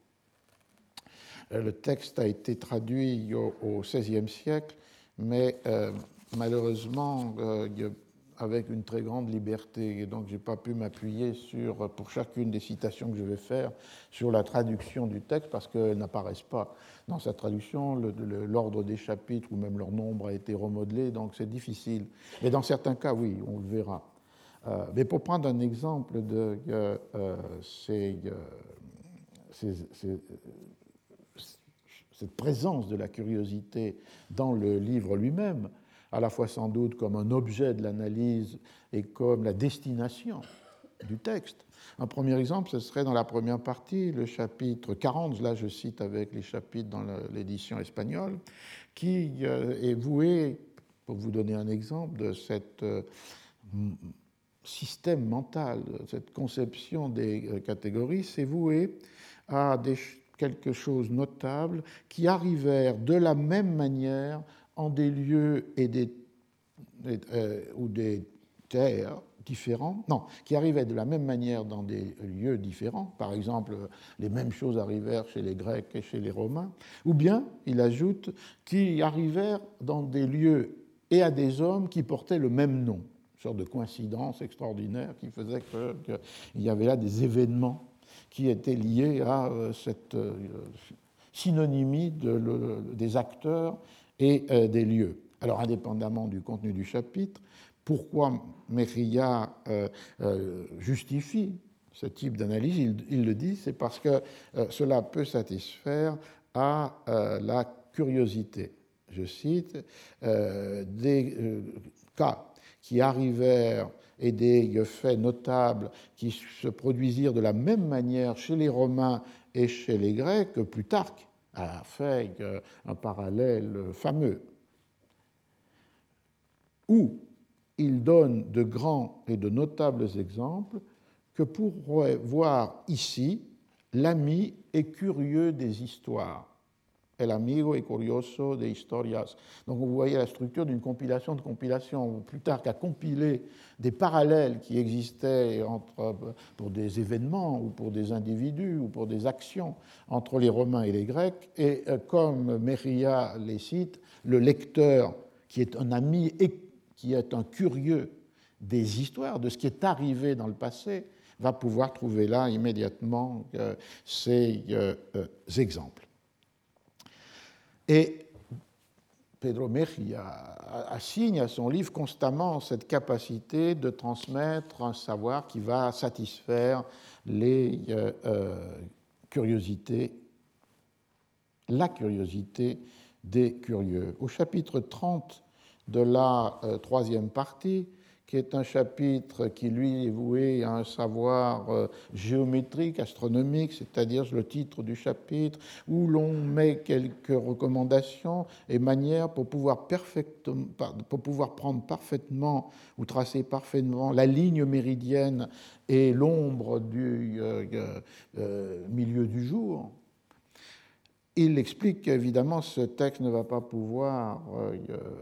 Le texte a été traduit au seizième siècle, mais euh, malheureusement euh, avec une très grande liberté, et donc je n'ai pas pu m'appuyer sur, pour chacune des citations que je vais faire, sur la traduction du texte, parce qu'elles n'apparaissent pas dans sa traduction. Le, le, l'ordre des chapitres ou même leur nombre a été remodelé, donc c'est difficile. Mais dans certains cas, oui, on le verra. Euh, mais pour prendre un exemple de euh, euh, ces, euh, ces, ces, cette présence de la curiosité dans le livre lui-même, à la fois sans doute comme un objet de l'analyse et comme la destination du texte. Un premier exemple, ce serait dans la première partie, le chapitre quarante, là je cite avec les chapitres dans l'édition espagnole, qui euh, est voué, pour vous donner un exemple, de cette euh, système mental, cette conception des catégories, c'est voué à des, quelque chose de notable qui arrivèrent de la même manière en des lieux et des, euh, ou des terres différents, non, qui arrivaient de la même manière dans des lieux différents, par exemple, les mêmes choses arrivèrent chez les Grecs et chez les Romains, ou bien, il ajoute, qui arrivèrent dans des lieux et à des hommes qui portaient le même nom. Une sorte de coïncidence extraordinaire qui faisait qu'il y avait là des événements qui étaient liés à cette synonymie de le, des acteurs et des lieux. Alors, indépendamment du contenu du chapitre, pourquoi Mejillas euh, euh, justifie ce type d'analyse, il, il le dit, c'est parce que euh, cela peut satisfaire à euh, la curiosité. Je cite, euh, des euh, cas qui arrivèrent et des faits notables qui se produisirent de la même manière chez les Romains et chez les Grecs que Plutarque a fait un parallèle fameux, où il donne de grands et de notables exemples que pourrait voir ici l'ami et curieux des histoires. El amigo et curioso de historias. Donc vous voyez la structure d'une compilation de compilation. Plutarque a compilé des parallèles qui existaient entre, pour des événements ou pour des individus ou pour des actions entre les Romains et les Grecs. Et comme Mejillas les cite, le lecteur qui est un ami et qui est un curieux des histoires, de ce qui est arrivé dans le passé, va pouvoir trouver là immédiatement euh, ces euh, euh, exemples. Et Pedro Mejillas assigne à son livre constamment cette capacité de transmettre un savoir qui va satisfaire les euh, euh, curiosités, la curiosité des curieux. Au chapitre trente de la euh, troisième partie, qui est un chapitre qui, lui, est voué à un savoir euh, géométrique, astronomique, c'est-à-dire le titre du chapitre, où l'on met quelques recommandations et manières pour pouvoir, pour pouvoir prendre parfaitement ou tracer parfaitement la ligne méridienne et l'ombre du euh, euh, milieu du jour. Il explique qu'évidemment, ce texte ne va pas pouvoir... Euh,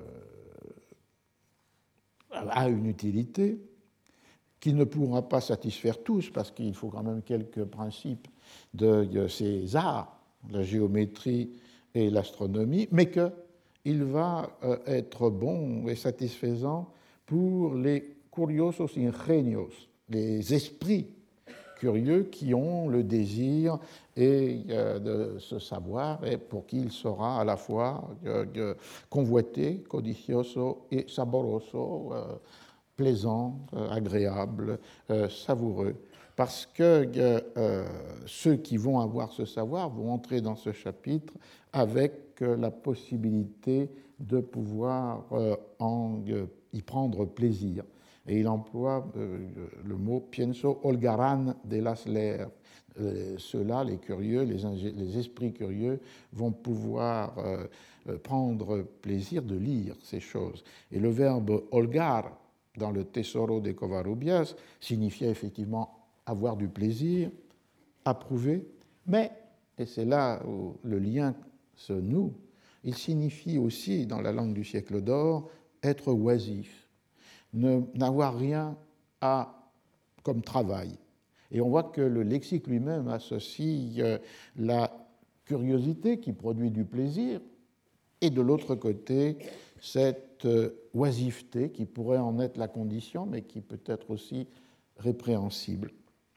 a une utilité, qui ne pourra pas satisfaire tous, parce qu'il faut quand même quelques principes de ces arts, la géométrie et l'astronomie, mais qu'il il va euh, être bon et satisfaisant pour les curiosos ingenios, les esprits curieux qui ont le désir et, euh, de se savoir et pour qui il sera à la fois euh, convoité, codicioso et saboroso, euh, plaisant, euh, agréable, euh, savoureux. Parce que euh, ceux qui vont avoir ce savoir vont entrer dans ce chapitre avec euh, la possibilité de pouvoir euh, en, euh, y prendre plaisir. Et il emploie euh, le mot pienso holgaran de las leer. Euh, ceux-là, les curieux, les, les, esprits curieux, vont pouvoir euh, prendre plaisir de lire ces choses. Et le verbe holgar, dans le Tesoro de Covarrubias, signifiait effectivement avoir du plaisir, approuver, mais, et c'est là où le lien se noue, il signifie aussi, dans la langue du siècle d'or, être oisif, ne, n'avoir rien à, comme travail. Et on voit que le lexique lui-même associe la curiosité qui produit du plaisir et de l'autre côté, cette oisiveté qui pourrait en être la condition, mais qui peut être aussi répréhensible.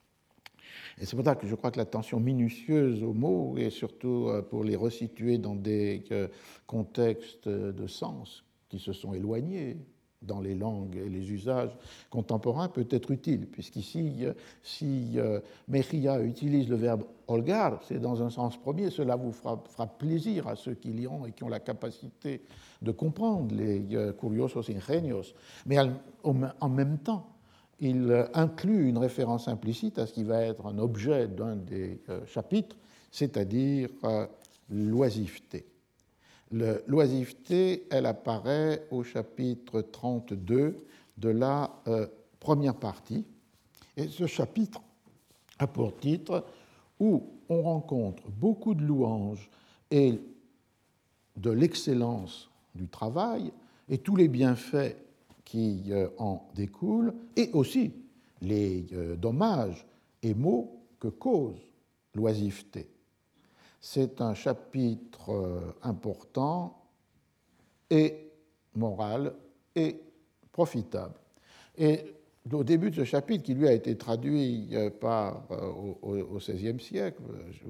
Et c'est pour ça que je crois que l'attention minutieuse aux mots, et surtout pour les resituer dans des contextes de sens qui se sont éloignés dans les langues et les usages contemporains, peut être utile, puisqu'ici, si Mejía utilise le verbe holgar, c'est dans un sens premier, cela vous fera, fera plaisir à ceux qui liront et qui ont la capacité de comprendre les curiosos ingenios, mais en même temps, il inclut une référence implicite à ce qui va être un objet d'un des chapitres, c'est-à-dire l'oisiveté. Le, l'oisiveté, elle apparaît au chapitre trente-deux de la euh, première partie. Et ce chapitre a pour titre où on rencontre beaucoup de louanges et de l'excellence du travail et tous les bienfaits qui euh, en découlent, et aussi les euh, dommages et maux que cause l'oisiveté. C'est un chapitre important et moral et profitable. Et au début de ce chapitre, qui lui a été traduit par, au seizième siècle,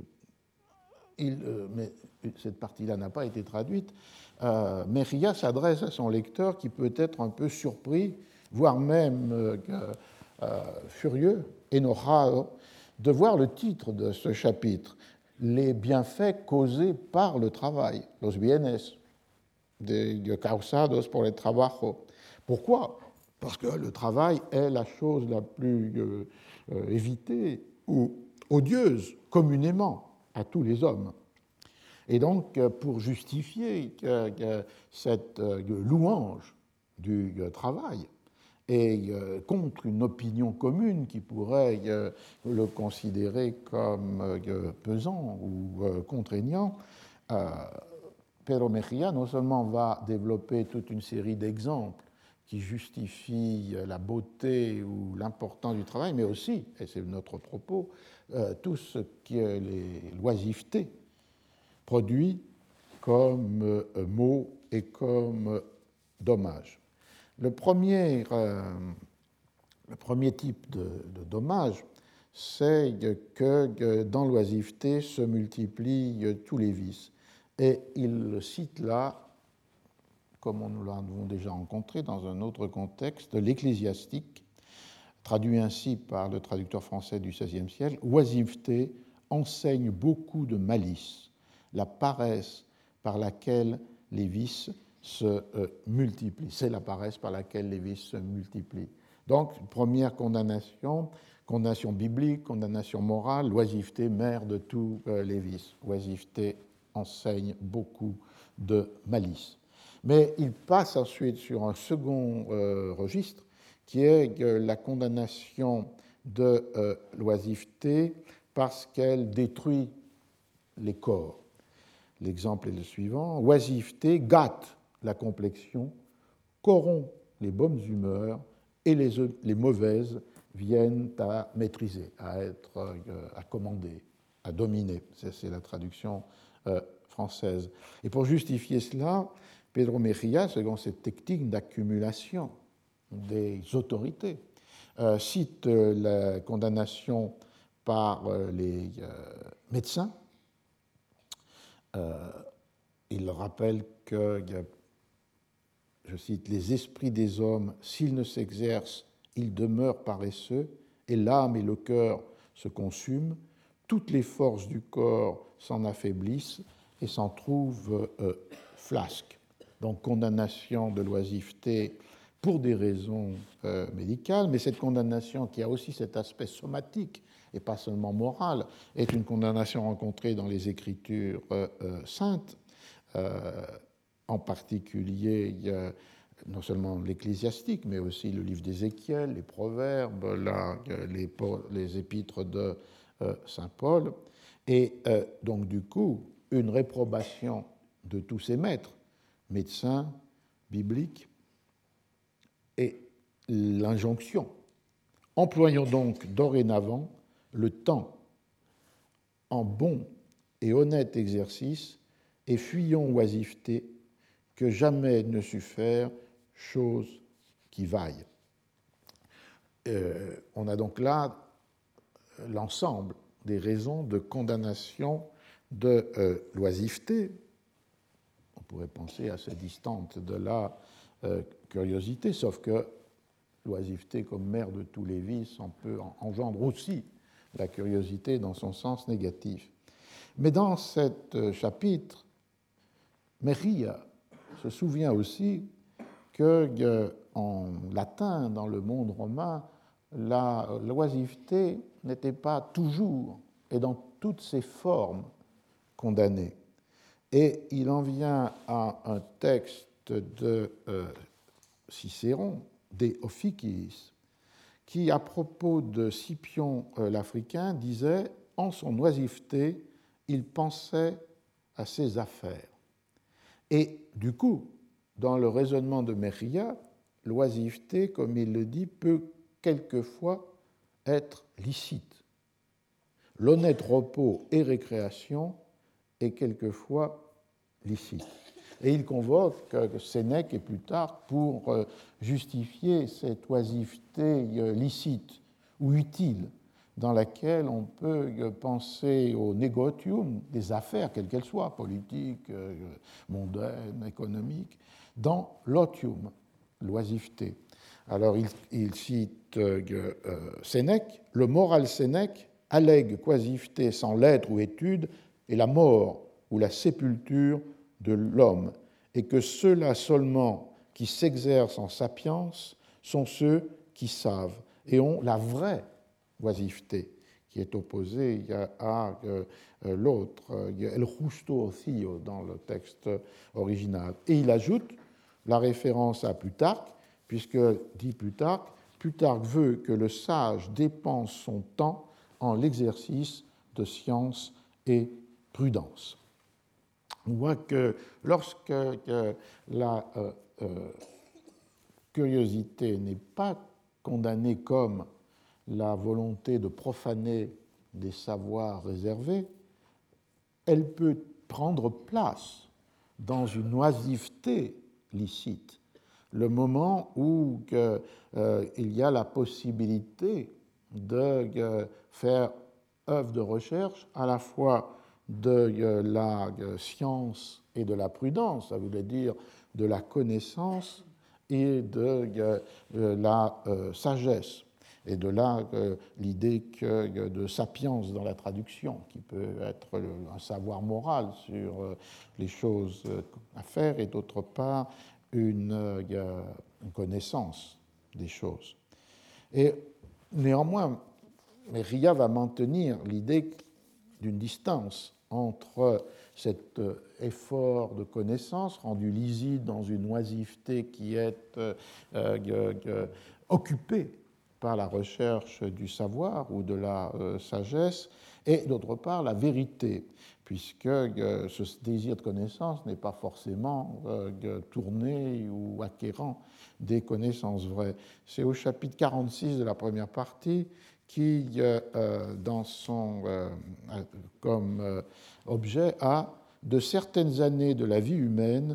il, mais cette partie-là n'a pas été traduite, euh, Mejía s'adresse à son lecteur qui peut être un peu surpris, voire même euh, euh, furieux, enojado, de voir le titre de ce chapitre, les bienfaits causés par le travail, los bienes de causados por el trabajo. Pourquoi ? Parce que le travail est la chose la plus euh, euh, évitée ou odieuse communément à tous les hommes. Et donc, pour justifier euh, euh, cette euh, louange du euh, travail, et euh, contre une opinion commune qui pourrait euh, le considérer comme euh, pesant ou euh, contraignant, euh, Pedro Mejía non seulement va développer toute une série d'exemples qui justifient la beauté ou l'importance du travail, mais aussi, et c'est notre propos, euh, tout ce que les l'oisiveté produit comme euh, maux et comme euh, dommages. Le premier, euh, le premier type de, de dommage, c'est que dans l'oisiveté se multiplient tous les vices. Et il cite là, comme nous l'avons déjà rencontré dans un autre contexte, l'Ecclésiastique, traduit ainsi par le traducteur français du seizième siècle, « Oisiveté enseigne beaucoup de malice, la paresse par laquelle les vices se euh, multiplient. » C'est la paresse par laquelle les vices se multiplient. Donc, première condamnation, condamnation biblique, condamnation morale, l'oisiveté mère de tous euh, les vices. L'oisiveté enseigne beaucoup de malice. Mais il passe ensuite sur un second euh, registre, qui est euh, la condamnation de euh, l'oisiveté parce qu'elle détruit les corps. L'exemple est le suivant. Oisiveté gâte la complexion, corrompt les bonnes humeurs et les, les mauvaises viennent à maîtriser, à être, euh, à commander, à dominer. C'est, c'est la traduction euh, française. Et pour justifier cela, Pedro Mejía, selon cette technique d'accumulation des autorités, euh, cite euh, la condamnation par euh, les euh, médecins. Euh, il rappelle que, je cite, « les esprits des hommes, s'ils ne s'exercent, ils demeurent paresseux, et l'âme et le cœur se consument, toutes les forces du corps s'en affaiblissent et s'en trouvent euh, flasques. » Donc condamnation de l'oisiveté pour des raisons euh, médicales, mais cette condamnation qui a aussi cet aspect somatique et pas seulement moral, est une condamnation rencontrée dans les Écritures euh, euh, saintes, euh, en particulier euh, non seulement l'Ecclésiastique, mais aussi le livre d'Ézéchiel, les Proverbes, la, les, les épîtres de euh, saint Paul, et euh, donc du coup une réprobation de tous ces maîtres, médecins, bibliques, et l'injonction. Employons donc dorénavant le temps en bon et honnête exercice et fuyons oisiveté, que jamais ne sut faire chose qui vaille. Euh, on a donc là l'ensemble des raisons de condamnation de euh, l'oisiveté. On pourrait penser assez distante de la euh, curiosité, sauf que l'oisiveté, comme mère de tous les vices, on peut engendre aussi la curiosité dans son sens négatif. Mais dans ce chapitre, Mejía se souvient aussi que, en latin, dans le monde romain, la l'oisiveté n'était pas toujours et dans toutes ses formes condamnée. Et il en vient à un texte de euh, Cicéron, De Officiis, qui, à propos de Scipion euh, l'Africain, disait « En son oisiveté, il pensait à ses affaires ». Et du coup, dans le raisonnement de Mejía, l'oisiveté, comme il le dit, peut quelquefois être licite. L'honnête repos et récréation est quelquefois licite. Et il convoque Sénèque et Plutarque pour justifier cette oisiveté licite ou utile dans laquelle on peut penser au negotium des affaires, quelles qu'elles soient, politiques, mondaines, économiques, dans l'otium, l'oisiveté. Alors il, il cite euh, Sénèque, le moral Sénèque allègue qu'oisiveté sans lettres ou études est la mort ou la sépulture de l'homme, et que ceux-là seulement qui s'exercent en sapience sont ceux qui savent et ont la vraie oisiveté, qui est opposée à l'autre, el justo ocio dans le texte original. Et il ajoute la référence à Plutarque, puisque, dit Plutarque, Plutarque veut que le sage dépense son temps en l'exercice de science et prudence. On voit que lorsque que la euh, euh, curiosité n'est pas condamnée comme la volonté de profaner des savoirs réservés, elle peut prendre place dans une oisiveté licite, le moment où que, euh, il y a la possibilité de euh, faire œuvre de recherche à la fois de la science et de la prudence, ça voulait dire de la connaissance et de la sagesse. Et de là l'idée que de sapiens dans la traduction, qui peut être un savoir moral sur les choses à faire, et d'autre part une, une connaissance des choses. Et néanmoins, Mejía va maintenir l'idée d'une distance entre cet effort de connaissance rendu lisible dans une oisiveté qui est euh, euh, occupée par la recherche du savoir ou de la euh, sagesse, et d'autre part la vérité, puisque euh, ce désir de connaissance n'est pas forcément euh, tourné ou acquérant des connaissances vraies. C'est au chapitre quarante-six de la première partie qui, euh, dans son, euh, comme euh, objet, a de certaines années de la vie humaine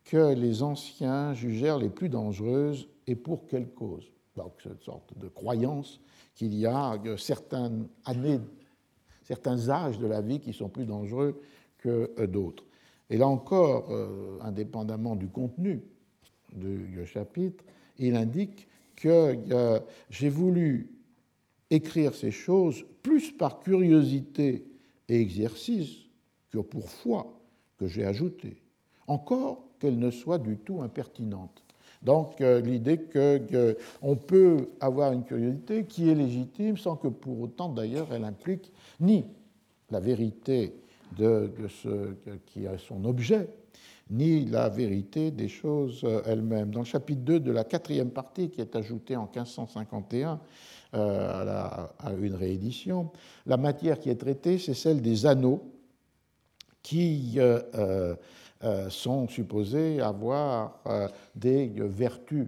que les anciens jugèrent les plus dangereuses et pour quelle cause. Donc, cette sorte de croyance qu'il y a certaines années, certains âges de la vie qui sont plus dangereux que d'autres. Et là encore, euh, indépendamment du contenu du chapitre, il indique que euh, j'ai voulu écrire ces choses plus par curiosité et exercice que pour foi que j'ai ajouté, encore qu'elles ne soient du tout impertinentes. Donc euh, l'idée qu'on peut avoir une curiosité qui est légitime sans que pour autant d'ailleurs elle implique ni la vérité de, de ce qui est son objet, ni la vérité des choses elles-mêmes. Dans le chapitre deux de la quatrième partie, qui est ajoutée en quinze cent cinquante et un euh, à, la, à une réédition, la matière qui est traitée, c'est celle des anneaux qui euh, euh, euh, sont supposés avoir euh, des vertus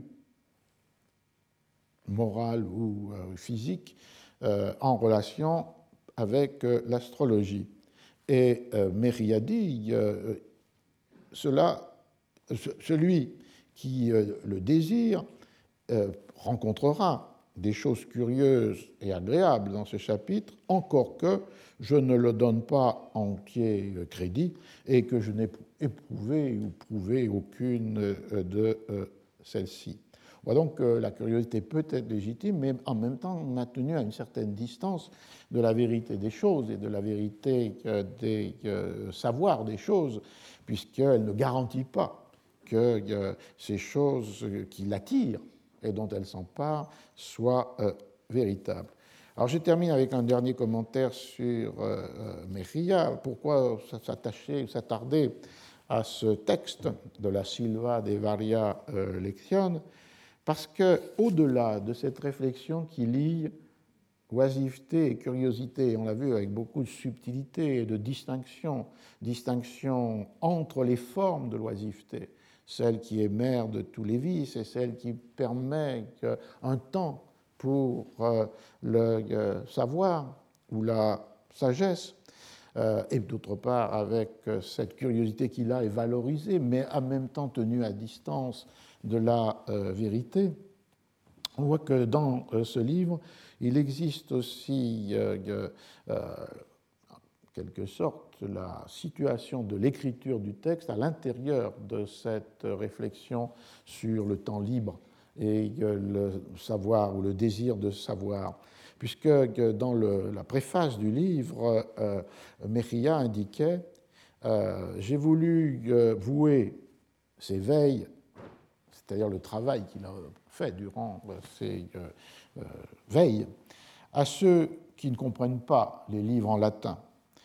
morales ou euh, physiques euh, en relation avec euh, l'astrologie. Et euh, Méria dit, euh, cela, celui qui euh, le désire euh, rencontrera des choses curieuses et agréables dans ce chapitre, encore que je ne le donne pas entier crédit et que je n'ai éprouvé ou prouvé aucune de celles-ci. On voit donc que la curiosité peut être légitime, mais en même temps maintenue à une certaine distance de la vérité des choses et de la vérité des savoirs des choses, puisqu'elle ne garantit pas que ces choses qui l'attirent et dont elle s'empare soient euh, véritables. Alors je termine avec un dernier commentaire sur euh, Méria. Pourquoi s'attacher, s'attarder à ce texte de la Silva de Varia euh, Lectiones? Parce qu'au-delà de cette réflexion qui lie oisiveté et curiosité, on l'a vu avec beaucoup de subtilité et de distinction, distinction entre les formes de l'oisiveté, celle qui est mère de tous les vices et celle qui permet un temps pour le savoir ou la sagesse, et d'autre part avec cette curiosité qui là est valorisée, mais en même temps tenue à distance de la vérité. On voit que dans ce livre, il existe aussi, euh, euh, en quelque sorte, la situation de l'écriture du texte à l'intérieur de cette réflexion sur le temps libre et le savoir ou le désir de savoir. Puisque dans le, la préface du livre, euh, Méria indiquait euh, « J'ai voulu euh, vouer ces veilles, c'est-à-dire le travail qu'il a fait durant ces euh, euh, veilles, à ceux qui ne comprennent pas les livres en latin.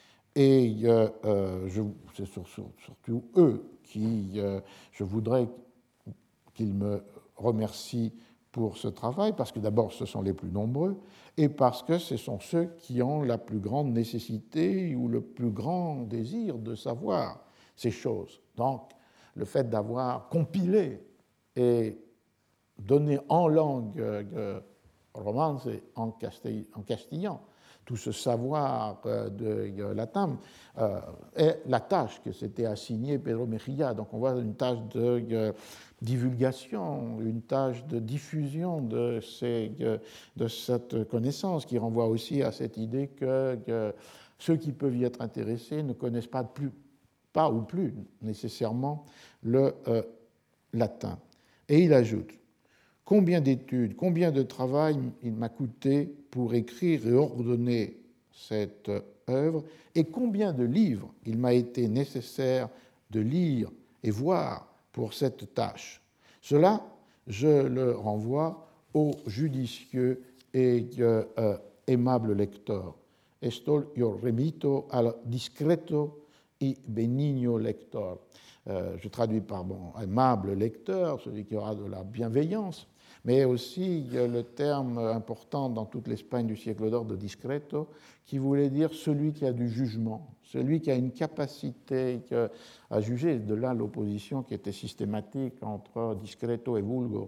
Et euh, euh, c'est sur, sur, surtout eux qui euh, je voudrais qu'ils me remercient pour ce travail, parce que d'abord ce sont les plus nombreux, et parce que ce sont ceux qui ont la plus grande nécessité ou le plus grand désir de savoir ces choses. Donc le fait d'avoir compilé et donné en langue euh, romance et en, castil, en castillan tout ce savoir euh, de euh, latin euh, est la tâche que s'était assignée Pedro Méria. Donc on voit une tâche de euh, divulgation, une tâche de diffusion de, ces, euh, de cette connaissance qui renvoie aussi à cette idée que, que ceux qui peuvent y être intéressés ne connaissent pas, plus, pas ou plus nécessairement le euh, latin. Et il ajoute: combien d'études, combien de travail il m'a coûté pour écrire et ordonner cette œuvre, et combien de livres il m'a été nécessaire de lire et voir pour cette tâche. Cela, je le renvoie au judicieux et euh, euh, aimable lecteur. Esto yo remito al discreto y benigno lector. Euh, je traduis par mon aimable lecteur, celui qui aura de la bienveillance, mais aussi le terme important dans toute l'Espagne du siècle d'or de discreto, qui voulait dire celui qui a du jugement, celui qui a une capacité à juger. De là l'opposition qui était systématique entre discreto et vulgo,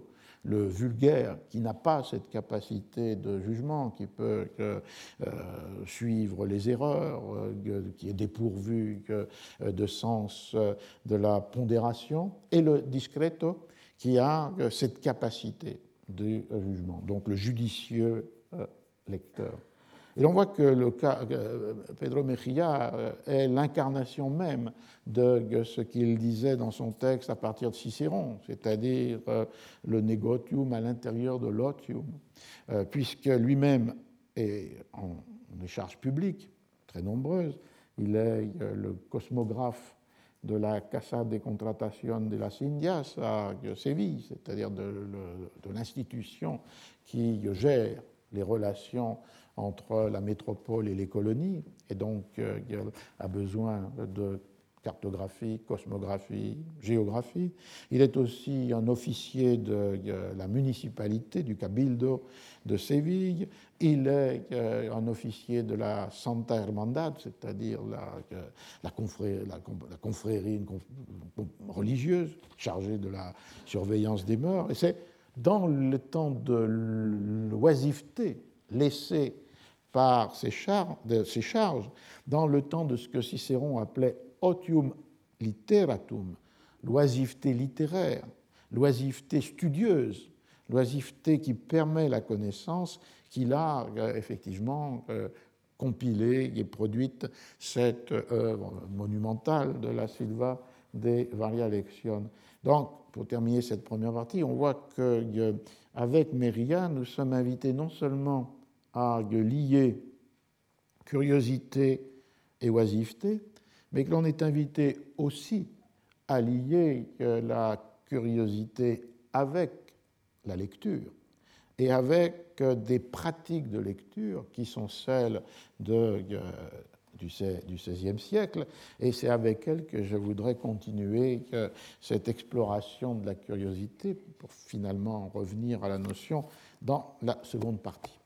le vulgaire, qui n'a pas cette capacité de jugement, qui peut euh, suivre les erreurs, euh, qui est dépourvu euh, de sens euh, de la pondération, et le discreto, qui a euh, cette capacité de jugement, donc le judicieux euh, lecteur. Et l'on voit que le cas, euh, Pedro Mejía euh, est l'incarnation même de ce qu'il disait dans son texte à partir de Cicéron, c'est-à-dire euh, le negotium à l'intérieur de l'otium, euh, puisque lui-même est en des charges publiques très nombreuses. Il est euh, le cosmographe de la Casa de Contratación de las Indias à Séville, c'est-à-dire de, de, de l'institution qui gère les relations entre la métropole et les colonies, et donc euh, a besoin de cartographie, cosmographie, géographie. Il est aussi un officier de la municipalité, du Cabildo de Séville. Il est un officier de la Santa Hermandad, c'est-à-dire la, la, confrérie, la, la confrérie religieuse chargée de la surveillance des mœurs. Et c'est dans le temps de l'oisiveté laissée par ces, char- de ces charges, dans le temps de ce que Cicéron appelait otium literatum, l'oisiveté littéraire, l'oisiveté studieuse, l'oisiveté qui permet la connaissance, qu'il a euh, effectivement euh, compilé et produite cette œuvre monumentale de la Silva de Varia Lectiones. Donc, pour terminer cette première partie, on voit qu'avec Mejía, nous sommes invités non seulement à lier curiosité et oisiveté, mais que l'on est invité aussi à lier la curiosité avec la lecture et avec des pratiques de lecture qui sont celles de, du seizième siècle, et c'est avec elles que je voudrais continuer cette exploration de la curiosité pour finalement revenir à la notion dans la seconde partie.